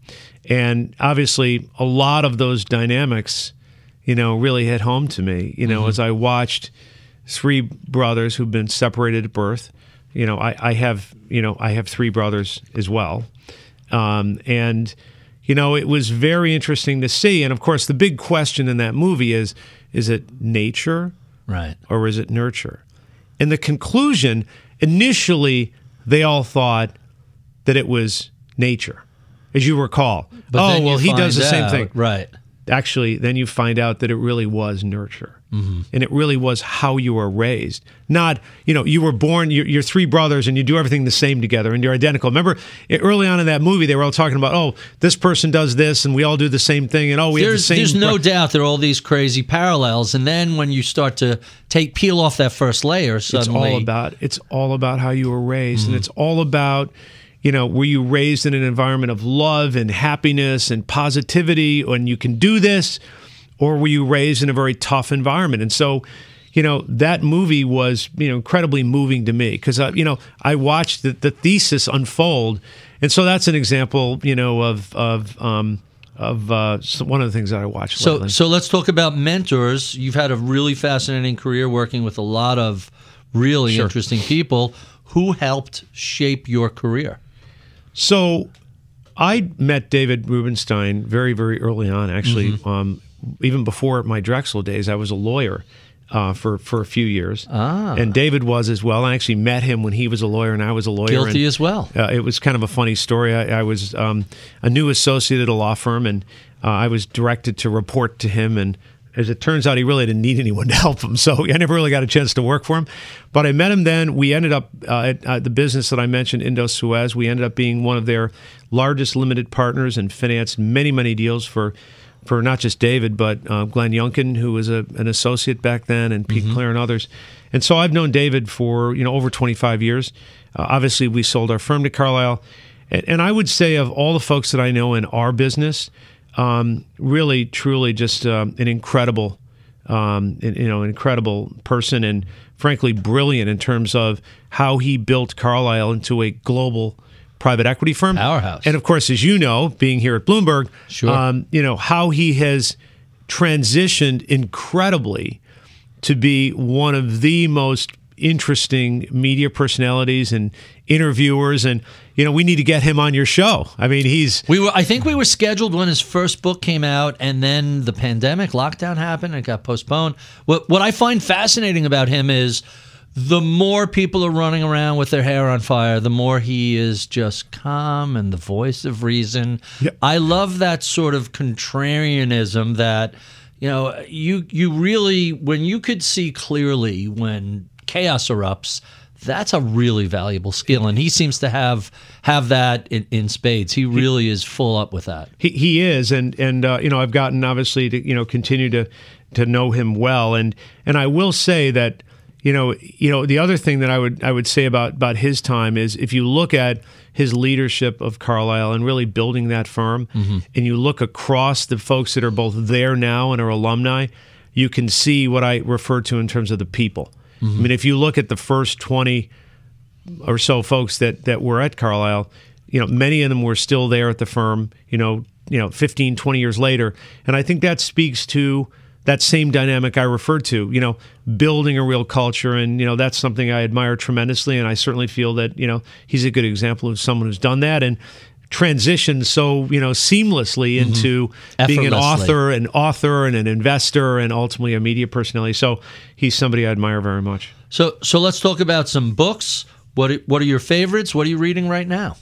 And obviously, a lot of those dynamics, you know, really hit home to me. You know, as I watched three brothers who've been separated at birth. You know, I, I have you know I have three brothers as well, um, and you know, it was very interesting to see. And of course, the big question in that movie is: is it nature, Right. or is it nurture? And the conclusion, initially, they all thought that it was nature, as you recall. But oh, then you well, he does the find same out- thing. Right. Actually, then you find out that it really was nurture. Mm-hmm. And it really was how you were raised. Not, you know, you were born, you're, you're three brothers and you do everything the same together and you're identical. Remember, early on in that movie, they were all talking about, oh, this person does this and we all do the same thing. And oh, we have the There's, same... there's no bro- doubt there are all these crazy parallels. And then when you start to take peel off that first layer, suddenly... It's all about it's all about how you were raised, and it's all about, you know, were you raised in an environment of love and happiness and positivity, and you can do this, or were you raised in a very tough environment? And so, you know, that movie was, you know, incredibly moving to me because, uh, you know, I watched the, the thesis unfold, and so that's an example, you know, of of um, of uh, one of the things that I watched. So, lately. so let's talk about mentors. You've had a really fascinating career working with a lot of really Sure. interesting people. Who helped shape your career? So I met David Rubenstein very, very early on, actually. Mm-hmm. Um, even before my Drexel days, I was a lawyer uh, for, for a few years. Ah. And David was as well. I actually met him when he was a lawyer and I was a lawyer. Guilty and, as well. Uh, it was kind of a funny story. I, I was um, a new associate at a law firm, and uh, I was directed to report to him, and as it turns out, he really didn't need anyone to help him, so I never really got a chance to work for him. But I met him then. We ended up uh, at uh, the business that I mentioned, Indo-Suez. We ended up being one of their largest limited partners and financed many, many deals for for not just David, but uh, Glenn Youngkin, who was a, an associate back then, and Pete Clare and others. And so I've known David for you know over twenty-five years. Uh, obviously, we sold our firm to Carlyle. And, and I would say of all the folks that I know in our business, Um, really, truly, just um, an incredible, um, you know, incredible person, and frankly, brilliant in terms of how he built Carlyle into a global private equity firm, Powerhouse. And of course, as you know, being here at Bloomberg, Sure. um, you know how he has transitioned incredibly to be one of the most interesting media personalities and interviewers, and you know we need to get him on your show. I mean, he's We were, I think we were scheduled when his first book came out, and then the pandemic lockdown happened and it got postponed. What what I find fascinating about him is the more people are running around with their hair on fire, the more he is just calm and the voice of reason. Yep. I love that sort of contrarianism that, you know, you you really, when you could see clearly when chaos erupts, that's a really valuable skill, and he seems to have have that in, in spades. He really is full up with that. He he is, and and uh, you know I've gotten obviously to you know continue to to know him well, and and I will say that you know you know the other thing that I would I would say about about his time is if you look at his leadership of Carlyle and really building that firm, mm-hmm. and you look across the folks that are both there now and are alumni, you can see what I refer to in terms of the people. Mm-hmm. I mean, if you look at the first twenty or so folks that, that were at Carlyle, you know, many of them were still there at the firm, you know, you know, fifteen, twenty years later. And I think that speaks to that same dynamic I referred to, you know, building a real culture. And, you know, that's something I admire tremendously. And I certainly feel that, you know, he's a good example of someone who's done that and transitioned so, you know, seamlessly into mm-hmm. being an author, an author and an investor and ultimately a media personality. So he's somebody I admire very much. So so let's talk about some books. What are, what are your favorites? What are you reading right now?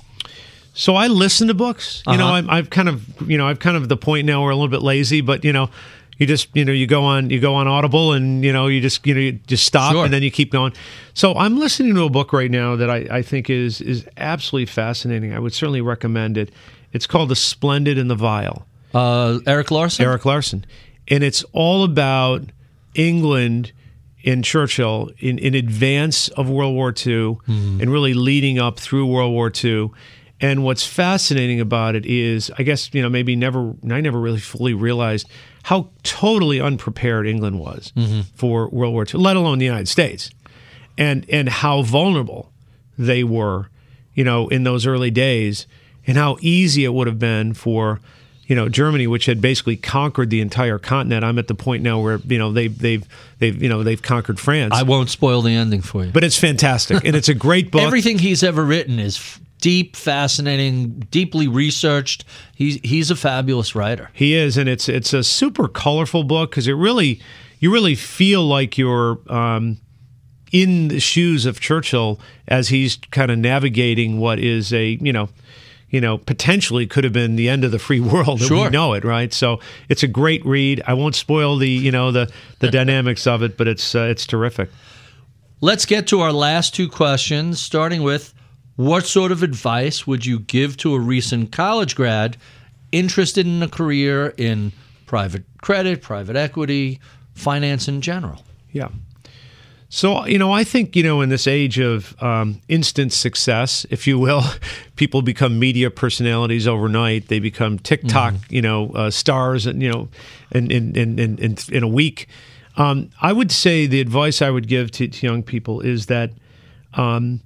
So I listen to books. You Uh-huh. know, I'm, I've kind of, you know, I've kind of the point now where I'm a little bit lazy, but you know, you just, you know, you go on, you go on Audible, and you know, you just, you know, you just stop, Sure. and then you keep going. So I'm listening to a book right now that I, I think is is absolutely fascinating. I would certainly recommend it. It's called The Splendid and the Vile. Uh, Eric Larson? Eric Larson, and it's all about England and Churchill in, in advance of World War Two, mm-hmm. and really leading up through World War Two. And what's fascinating about it is, I guess, you know, maybe never, I never really fully realized how totally unprepared England was mm-hmm. for World War Two, let alone the United States, and and how vulnerable they were, you know, in those early days, and how easy it would have been for, you know, Germany, which had basically conquered the entire continent. I'm at the point now where, you know, they've they've they've you know they've conquered France. I won't spoil the ending for you, but it's fantastic, and it's a great book. Everything he's ever written is deep, fascinating, deeply researched. He's he's a fabulous writer. He is, and it's it's a super colorful book because it really you really feel like you're um, in the shoes of Churchill as he's kind of navigating what is a you know. you know, potentially could have been the end of the free world as sure. we know it, right? So it's a great read. I won't spoil the, you know, the the dynamics of it, but it's uh, it's terrific. Let's get to our last two questions, starting with, what sort of advice would you give to a recent college grad interested in a career in private credit, private equity, finance in general? Yeah. So, you know, I think, you know, in this age of um, instant success, if you will, people become media personalities overnight. They become TikTok, mm-hmm. you know, uh, stars, and you know, in in in in, in a week. Um, I would say the advice I would give to, to young people is that um,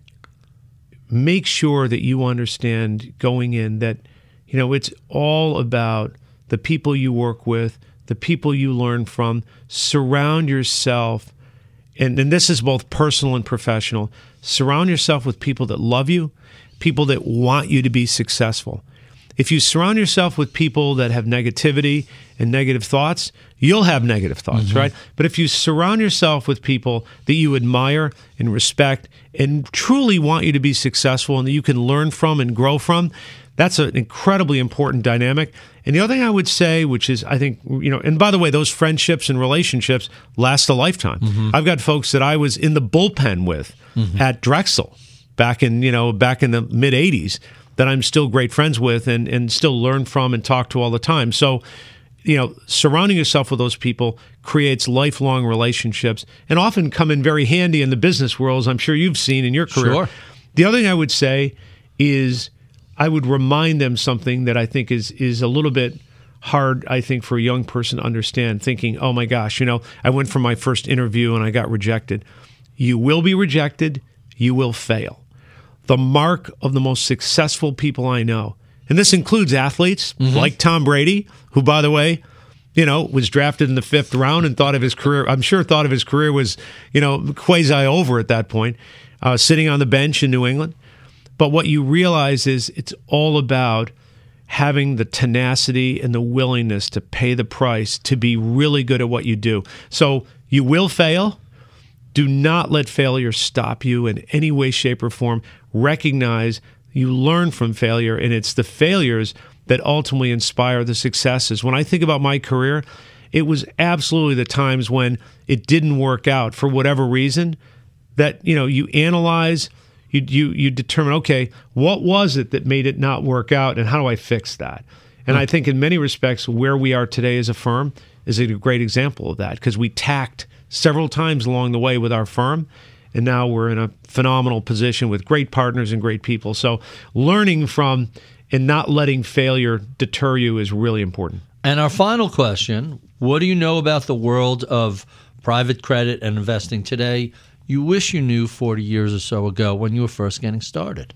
make sure that you understand going in that, you know, it's all about the people you work with, the people you learn from. Surround yourself. And, and this is both personal and professional. Surround yourself with people that love you, people that want you to be successful. If you surround yourself with people that have negativity and negative thoughts, you'll have negative thoughts, mm-hmm. right? But if you surround yourself with people that you admire and respect and truly want you to be successful and that you can learn from and grow from, that's an incredibly important dynamic. And the other thing I would say, which is, I think, you know, and by the way, those friendships and relationships last a lifetime. Mm-hmm. I've got folks that I was in the bullpen with mm-hmm. at Drexel back in, you know, back in the mid eighties that I'm still great friends with and, and still learn from and talk to all the time. So, you know, surrounding yourself with those people creates lifelong relationships and often come in very handy in the business world, as I'm sure you've seen in your career. Sure. The other thing I would say is, I would remind them something that I think is is a little bit hard, I think, for a young person to understand, thinking, oh my gosh, you know, I went for my first interview and I got rejected. You will be rejected. You will fail. The mark of the most successful people I know, and this includes athletes mm-hmm. like Tom Brady, who, by the way, you know, was drafted in the fifth round and thought of his career, I'm sure thought of his career was, you know, quasi over at that point, uh, sitting on the bench in New England. But what you realize is it's all about having the tenacity and the willingness to pay the price to be really good at what you do. So you will fail. Do not let failure stop you in any way, shape, or form. Recognize you learn from failure, and it's the failures that ultimately inspire the successes. When I think about my career, it was absolutely the times when it didn't work out for whatever reason that, you know, you analyze. You, you you determine, okay, what was it that made it not work out, and how do I fix that? And I think in many respects, where we are today as a firm is a great example of that, because we tacked several times along the way with our firm, and now we're in a phenomenal position with great partners and great people. So learning from and not letting failure deter you is really important. And our final question, what do you know about the world of private credit and investing today you wish you knew forty years or so ago when you were first getting started?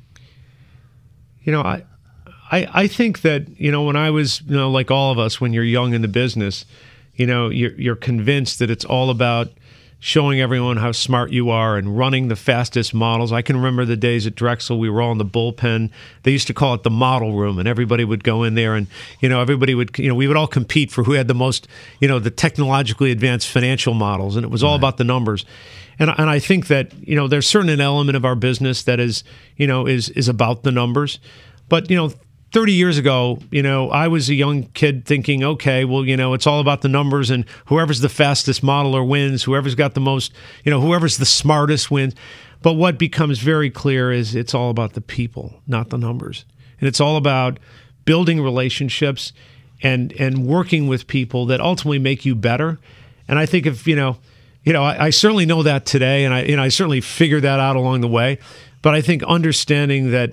You know, I, I, I think that, you know, when I was, you know, like all of us, when you're young in the business, you know, you're, you're convinced that it's all about showing everyone how smart you are and running the fastest models. I can remember the days at Drexel, we were all in the bullpen. They used to call it the model room, and everybody would go in there and, you know, everybody would, you know, we would all compete for who had the most, you know, the technologically advanced financial models, and it was all right. about the numbers. And and I think that, you know, there's certain an element of our business that is, you know, is is about the numbers. But, you know, thirty years ago, you know, I was a young kid thinking, okay, well, you know, it's all about the numbers, and whoever's the fastest modeler wins, whoever's got the most, you know, whoever's the smartest wins. But what becomes very clear is it's all about the people, not the numbers. And it's all about building relationships and and working with people that ultimately make you better. And I think if, you know, You know, I, I certainly know that today, and I, you know, I certainly figured that out along the way. But I think understanding that,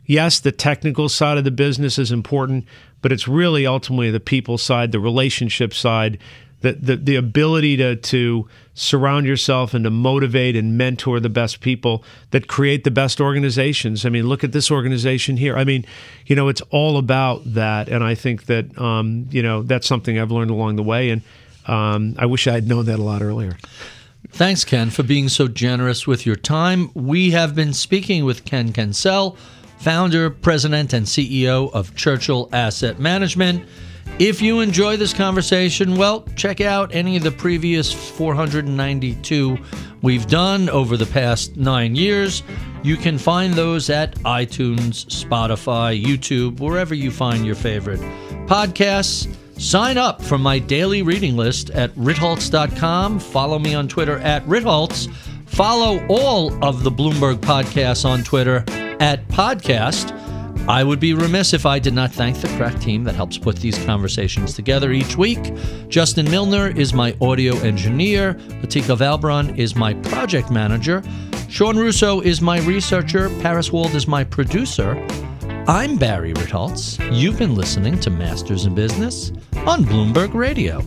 yes, the technical side of the business is important, but it's really ultimately the people side, the relationship side, the the, the ability to to surround yourself and to motivate and mentor the best people that create the best organizations. I mean, look at this organization here. I mean, you know, it's all about that. And I think that, um, you know, that's something I've learned along the way. And um, I wish I had known that a lot earlier. Thanks, Ken, for being so generous with your time. We have been speaking with Ken Kencel, founder, president, and C E O of Churchill Asset Management. If you enjoy this conversation, well, check out any of the previous four hundred ninety-two we've done over the past nine years. You can find those at iTunes, Spotify, YouTube, wherever you find your favorite podcasts. Sign up for my daily reading list at ritholtz dot com. Follow me on Twitter at ritholtz. Follow all of the Bloomberg podcasts on Twitter at podcast. I would be remiss if I did not thank the crack team that helps put these conversations together each week. Justin Milner is my audio engineer. Latika Valbron is my project manager. Sean Russo is my researcher. Paris Wald is my producer. I'm Barry Ritholtz. You've been listening to Masters in Business on Bloomberg Radio.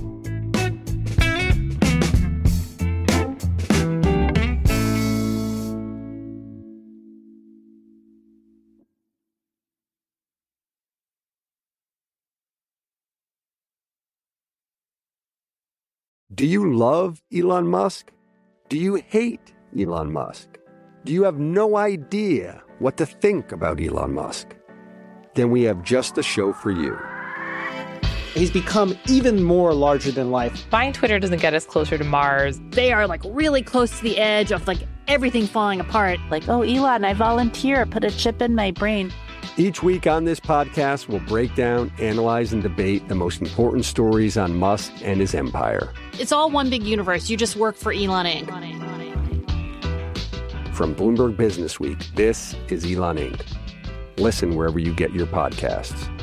Do you love Elon Musk? Do you hate Elon Musk? Do you have no idea what to think about Elon Musk? Then we have just the show for you. He's become even more larger than life. Buying Twitter doesn't get us closer to Mars. They are like really close to the edge of like everything falling apart. Like, oh, Elon, I volunteer. Put a chip in my brain. Each week on this podcast, we'll break down, analyze, and debate the most important stories on Musk and his empire. It's all one big universe. You just work for Elon Incorporated. From Bloomberg Business Week, this is Elon Incorporated. Listen wherever you get your podcasts.